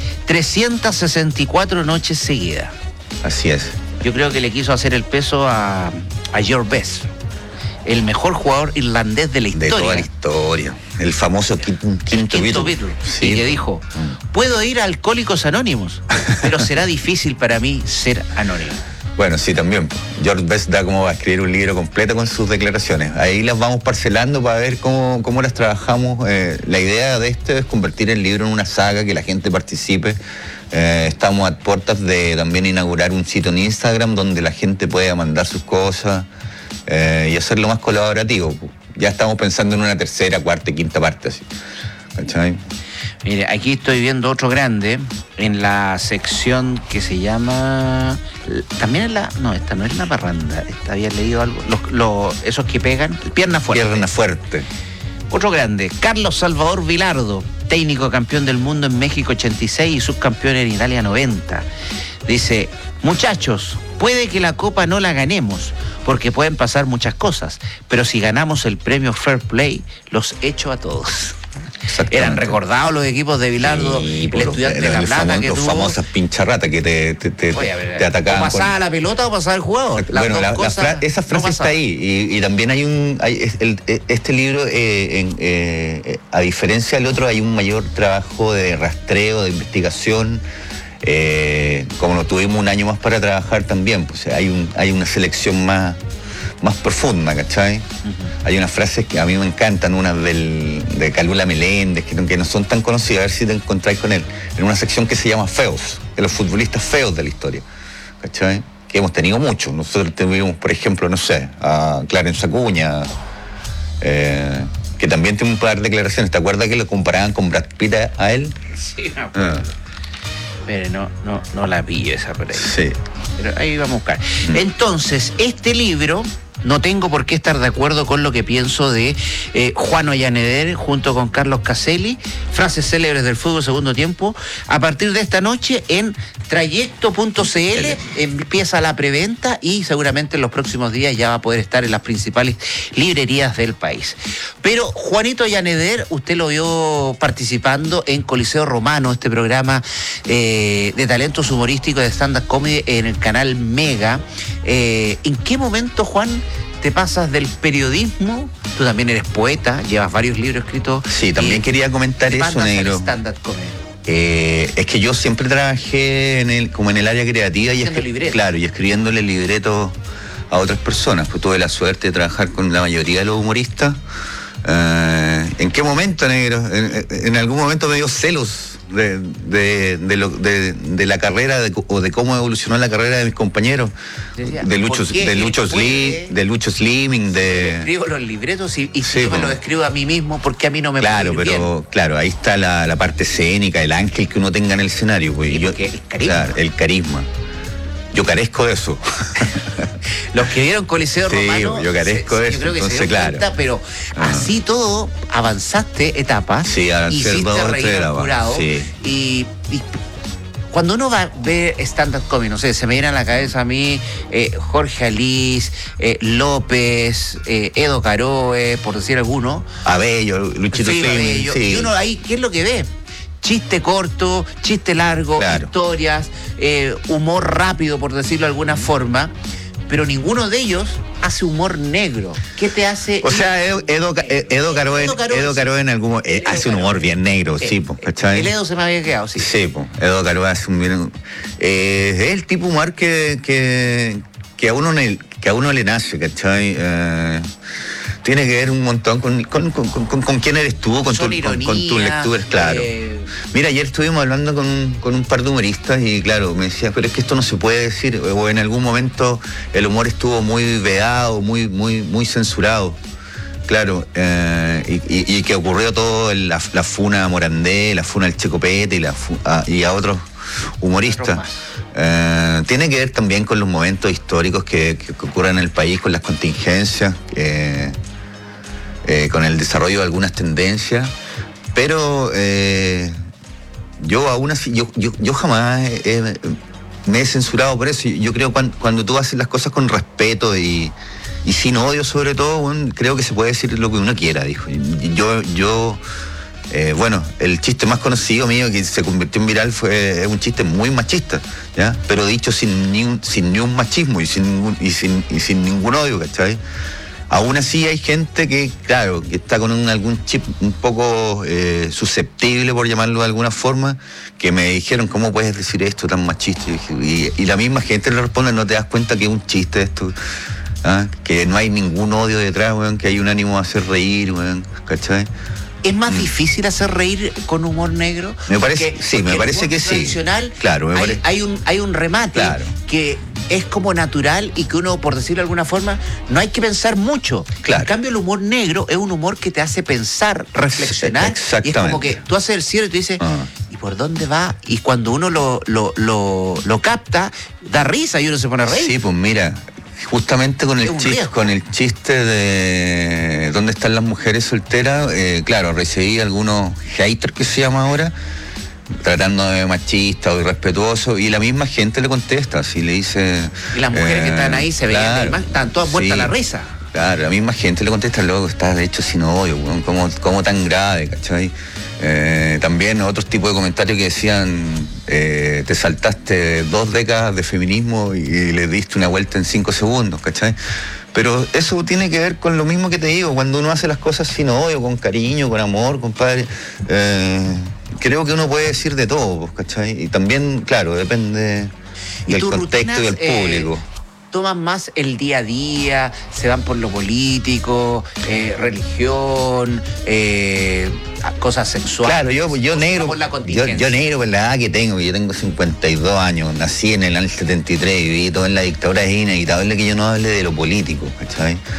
364 noches seguidas. Así es. Yo creo que le quiso hacer el peso a George Best, el mejor jugador irlandés de la historia. De toda la historia. El famoso quinto Beatle. Sí. Y que dijo, puedo ir a Alcohólicos Anónimos, pero será difícil para mí ser anónimo. Bueno, sí, también. George Best da como va a escribir un libro completo con sus declaraciones. Ahí las vamos parcelando para ver cómo las trabajamos. La idea de esto es convertir el libro en una saga, que la gente participe. Estamos a puertas de también inaugurar un sitio en Instagram donde la gente pueda mandar sus cosas y hacerlo más colaborativo. Ya estamos pensando en una tercera, cuarta y quinta parte, así. ¿Cachai? Mire, aquí estoy viendo otro grande en la sección que se llama... También en la... No, esta no es La Parranda. Esta había leído algo. Esos que pegan. Pierna fuerte. Pierna fuerte. Otro grande. Carlos Salvador Vilardo, técnico campeón del mundo en México 86 y subcampeón en Italia 90. Dice, muchachos, puede que la copa no la ganemos, porque pueden pasar muchas cosas, pero si ganamos el premio Fair Play, los echo a todos. Eran recordados los equipos de Bilardo, sí, el estudiante de La Plata que los tuvo... famosas pincharratas que te atacaban. ¿O pasaba la pelota o pasaba el jugador? Bueno, esa frase está ahí. Y también hay este libro, a diferencia del otro, hay un mayor trabajo de rastreo, de investigación. Como no tuvimos un año más para trabajar también, pues hay una selección más profunda, ¿cachai? Uh-huh. Hay unas frases que a mí me encantan, unas de Calula Meléndez, que no son tan conocidas, a ver si te encontráis con él, en una sección que se llama Feos, de los futbolistas feos de la historia, ¿cachai? Que hemos tenido muchos. Nosotros tuvimos, por ejemplo, no sé, a Clarence Acuña, que también tiene un par de declaraciones. ¿Te acuerdas que lo comparaban con Brad Pitt a él? Sí, pero no la pillo esa por ahí. Sí. Pero ahí vamos a buscar. Entonces, este libro no tengo por qué estar de acuerdo con lo que pienso de Juan Ollaneder junto con Carlos Caselli, frases célebres del fútbol segundo tiempo. A partir de esta noche en trayecto.cl empieza la preventa y seguramente en los próximos días ya va a poder estar en las principales librerías del país. Pero Juanito Ollaneder, usted lo vio participando en Coliseo Romano, este programa de talentos humorísticos de stand-up comedy en el canal Mega. ¿En qué momento, Juan, te pasas del periodismo? Tú también eres poeta, llevas varios libros escritos. Sí, también quería comentar eso, negro. Stand-up comedy. Es que yo siempre trabajé como en el área creativa y escribiéndole libretos a otras personas. Pues tuve la suerte de trabajar con la mayoría de los humoristas. ¿En qué momento, negro? En algún momento me dio celos de la carrera o de cómo evolucionó la carrera de mis compañeros. De Lucho Slimming, escribo los libretos y si yo me los escribo a mí mismo, porque a mí no me puede ir bien. Claro, ahí está la parte escénica, el ángel que uno tenga en el escenario, pues. El carisma. Claro, el carisma. Yo carezco de eso. Los que vieron Coliseo Romano, yo carezco de eso. Yo creo que entonces, se dio cuenta, pero así todo, avanzaste etapas. Sí, avancé hiciste reír al jurado. Sí. Y cuando uno va a ver stand-up comedy, no sé, se me viene a la cabeza a mí Jorge Alís, López, Edo Caroe, por decir alguno. Abello, Luchito Slimming. Sí. Y uno ahí, ¿qué es lo que ve? Chiste corto, chiste largo, historias, humor rápido, por decirlo de alguna forma, pero ninguno de ellos hace humor negro. ¿Qué te hace? O sea, Edo Caroe en algún hace un humor bien negro, sí, ¿cachai? El Edo se me había quedado, sí. Sí, Edo Caroe hace un bien... es el tipo de humor que a uno le nace, ¿cachai? Tiene que ver un montón con quién eres tú, con tus lecturas, claro. Mira, ayer estuvimos hablando con un par de humoristas y claro, me decía, pero es que esto no se puede decir, o en algún momento el humor estuvo muy vedado, muy censurado. Claro, y que ocurrió todo la funa a Morandé, la funa al Checopete y a otros humoristas. Tiene que ver también con los momentos históricos que ocurren en el país, con las contingencias, con el desarrollo de algunas tendencias, pero yo aún así, yo jamás me he censurado por eso. Yo creo que cuando tú haces las cosas con respeto y sin odio sobre todo, bueno, creo que se puede decir lo que uno quiera, dijo. Bueno, el chiste más conocido mío que se convirtió en viral es un chiste muy machista, ¿ya? Pero dicho sin ni un machismo y sin ningún odio, ¿cachai? Aún así hay gente que, claro, que está con algún chip un poco susceptible, por llamarlo de alguna forma, que me dijeron, ¿cómo puedes decir esto tan machista? Y la misma gente le responde, ¿no te das cuenta que es un chiste esto? ¿Ah? Que no hay ningún odio detrás, weón, que hay un ánimo a hacer reír, weón, ¿cachai? ¿Es más difícil hacer reír con humor negro? Me parece que sí. Tradicional, claro, hay un remate, claro, que es como natural y que uno, por decirlo de alguna forma, no hay que pensar mucho. Claro. En cambio, el humor negro es un humor que te hace pensar, reflexionar. Exactamente. Y es como que tú haces el cierre y tú dices, ¿y por dónde va? Y cuando uno lo capta, da risa y uno se pone a reír. Sí, pues mira, justamente con el chiste de ¿dónde están las mujeres solteras? Claro, recibí algunos haters, que se llama ahora, tratando de machista o irrespetuoso, y la misma gente le contesta, así le dice... Y las mujeres que están ahí se veían, claro, están todas muertas a la risa. Claro, la misma gente le contesta, luego estás de hecho sin odio, como tan grave, ¿cachai? También otros tipos de comentarios que decían, te saltaste 2 décadas de feminismo y le diste una vuelta en 5 segundos, ¿cachai? Pero eso tiene que ver con lo mismo que te digo, cuando uno hace las cosas sin odio, con cariño, con amor, compadre, creo que uno puede decir de todo, ¿cachai? Y también, claro, depende del contexto y del público. Toman más el día a día, se van por lo político, religión, cosas sexuales. Claro, yo negro, por la edad que tengo, yo tengo 52 años, nací en el año 73, viví todo en la dictadura, es inevitable que yo no hable de lo político, ¿cachai?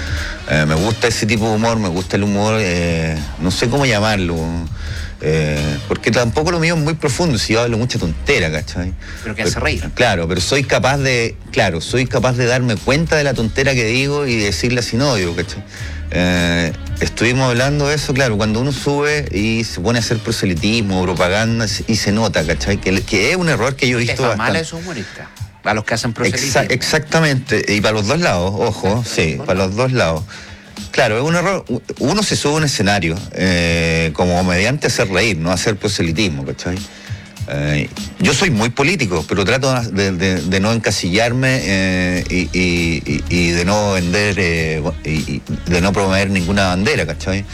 Me gusta ese tipo de humor, me gusta el humor, no sé cómo llamarlo, porque tampoco lo mío es muy profundo, si yo hablo mucha tontera, ¿cachai? Pero que hace reír. Claro, pero soy capaz de darme cuenta de la tontera que digo y decirla sin odio, ¿cachai? Estuvimos hablando de eso, claro, cuando uno sube y se pone a hacer proselitismo, propaganda, y se nota, ¿cachai? Que es un error que yo he visto bastante. Mal a esos humoristas, a los que hacen proselitismo. Exactamente, y para los dos lados, ojo, sí, para los dos lados. Claro, es un error. Uno se sube a un escenario como comediante a hacer reír, no a hacer proselitismo, ¿cachai? Yo soy muy político, pero trato de no encasillarme y de no vender y de no promover ninguna bandera, ¿cachai?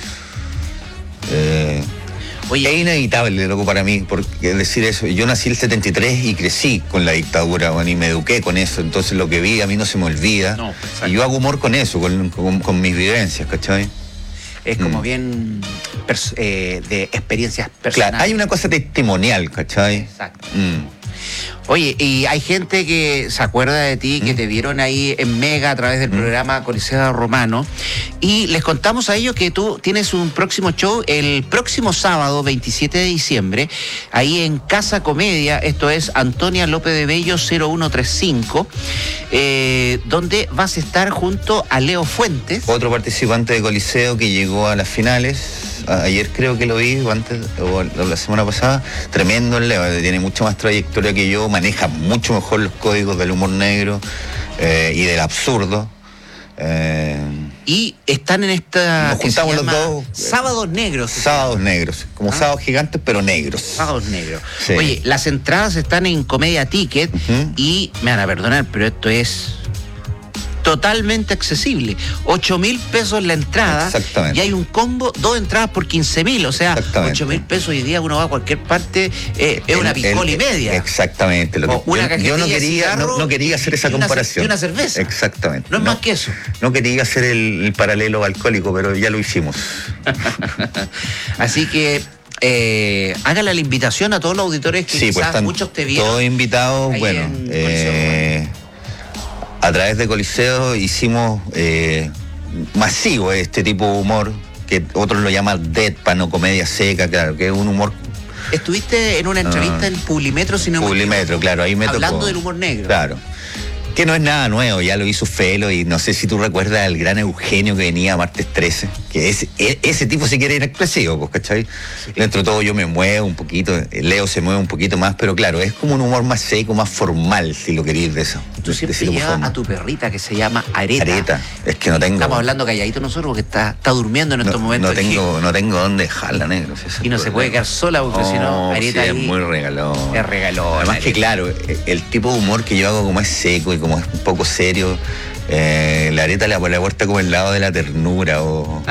Oye, es inevitable, loco, para mí, porque decir eso. Yo nací en el 73 y crecí con la dictadura, bueno, y me eduqué con eso, entonces lo que vi a mí no se me olvida. No, y yo hago humor con eso, con mis vivencias, ¿cachai? Es como bien de experiencias personales. Claro, hay una cosa testimonial, ¿cachai? Exacto. Oye, y hay gente que se acuerda de ti, que te vieron ahí en Mega a través del programa Coliseo Romano, y les contamos a ellos que tú tienes un próximo show el próximo sábado 27 de diciembre, ahí en Casa Comedia, esto es Antonia López de Bello 0135, donde vas a estar junto a Leo Fuentes. Otro participante de Coliseo que llegó a las finales. Ayer creo que lo vi, antes, o la semana pasada. Tremendo el Leo, tiene mucha más trayectoria que yo, maneja mucho mejor los códigos del humor negro y del absurdo. Y están en esta... Nos juntamos los dos. Sábados Negros. Sábados Negros, como sábados gigantes, pero negros. Sábados Negros. Sí. Oye, las entradas están en Comedia Ticket y me van a perdonar, pero esto es totalmente accesible. 8,000 pesos la entrada. Exactamente. Y hay un combo, 2 entradas por 15,000. O sea, 8,000 pesos hoy día uno va a cualquier parte, es una piscola y media. Exactamente. Yo no quería hacer esa comparación. Y una cerveza. Exactamente. No es más que eso. No quería hacer el paralelo alcohólico, pero ya lo hicimos. Así que hágale la invitación a todos los auditores que quizás pues muchos te vieron. Todos invitados, bueno. A través de Coliseo hicimos masivo este tipo de humor, que otros lo llaman deadpan o comedia seca, claro, que es un humor. Estuviste en una entrevista en Publimetro, claro, ahí me tocó. Hablando del humor negro. Claro. Que no es nada nuevo, ya lo hizo Felo, y no sé si tú recuerdas al gran Eugenio que venía martes 13, que ese tipo sí que era inexpresivo, pues, ¿cachai? Sí. Dentro de todo yo me muevo un poquito, Leo se mueve un poquito más, pero claro, es como un humor más seco, más formal, si lo queréis de eso. Tú siempre llevas a tu perrita que se llama Areta. Areta, es que no tengo... Estamos hablando calladito nosotros porque está durmiendo en estos momentos. No tengo dónde dejarla, negro. Y no se puede quedar sola porque si no, Areta es muy regalón. Es regalón. Además que claro, el tipo de humor que yo hago como es seco y como es un poco serio, la Areta le aporta como el lado de la ternura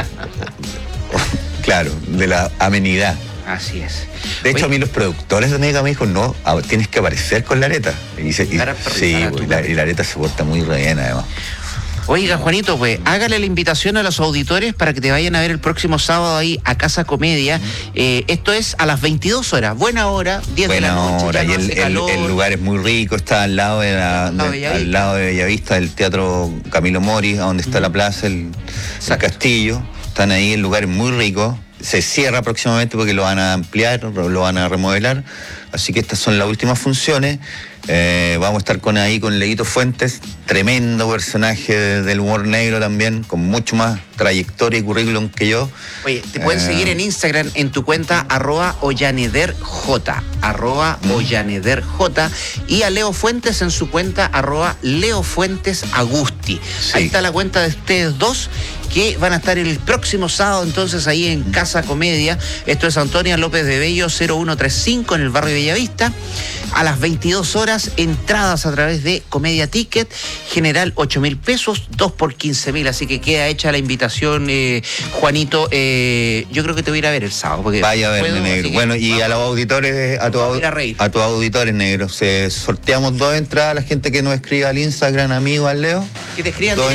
claro, de la amenidad. Así es. De hecho, a mí los productores de Mega me dijo, no, tienes que aparecer con la Areta. Y la Areta se porta muy re bien, además. Oiga, Juanito, pues hágale la invitación a los auditores para que te vayan a ver el próximo sábado ahí a Casa Comedia. Esto es a las 22 horas. Buena hora, 10 de la noche. Buena hora, y el lugar es muy rico, está al lado al lado de Bellavista, del Teatro Camilo Mori, donde está la plaza, el castillo. Están ahí, el lugar es muy rico. Se cierra próximamente porque lo van a ampliar, lo van a remodelar. Así que estas son las últimas funciones. Vamos a estar con Leito Fuentes, tremendo personaje del humor negro también, con mucho más trayectoria y currículum que yo. Oye, te pueden seguir en Instagram en tu cuenta @ollanederj, @ollanederj, y a Leo Fuentes en su cuenta @leofuentesagusti. Sí. Ahí está la cuenta de ustedes dos, que van a estar el próximo sábado entonces ahí en Casa Comedia. Esto es Antonia López de Bello 0135 en el barrio Bellavista. A las 22 horas, entradas a través de Comedia Ticket, general 8,000 pesos, 2 por 15,000, así que queda hecha la invitación, Juanito. Yo creo que te voy a ir a ver el sábado. Porque vaya a verme, negro. Bueno, y a los auditores, a tus auditores, negros, sorteamos 2 entradas a la gente que nos escriba al Instagram, amigo, al Leo. Que te escriban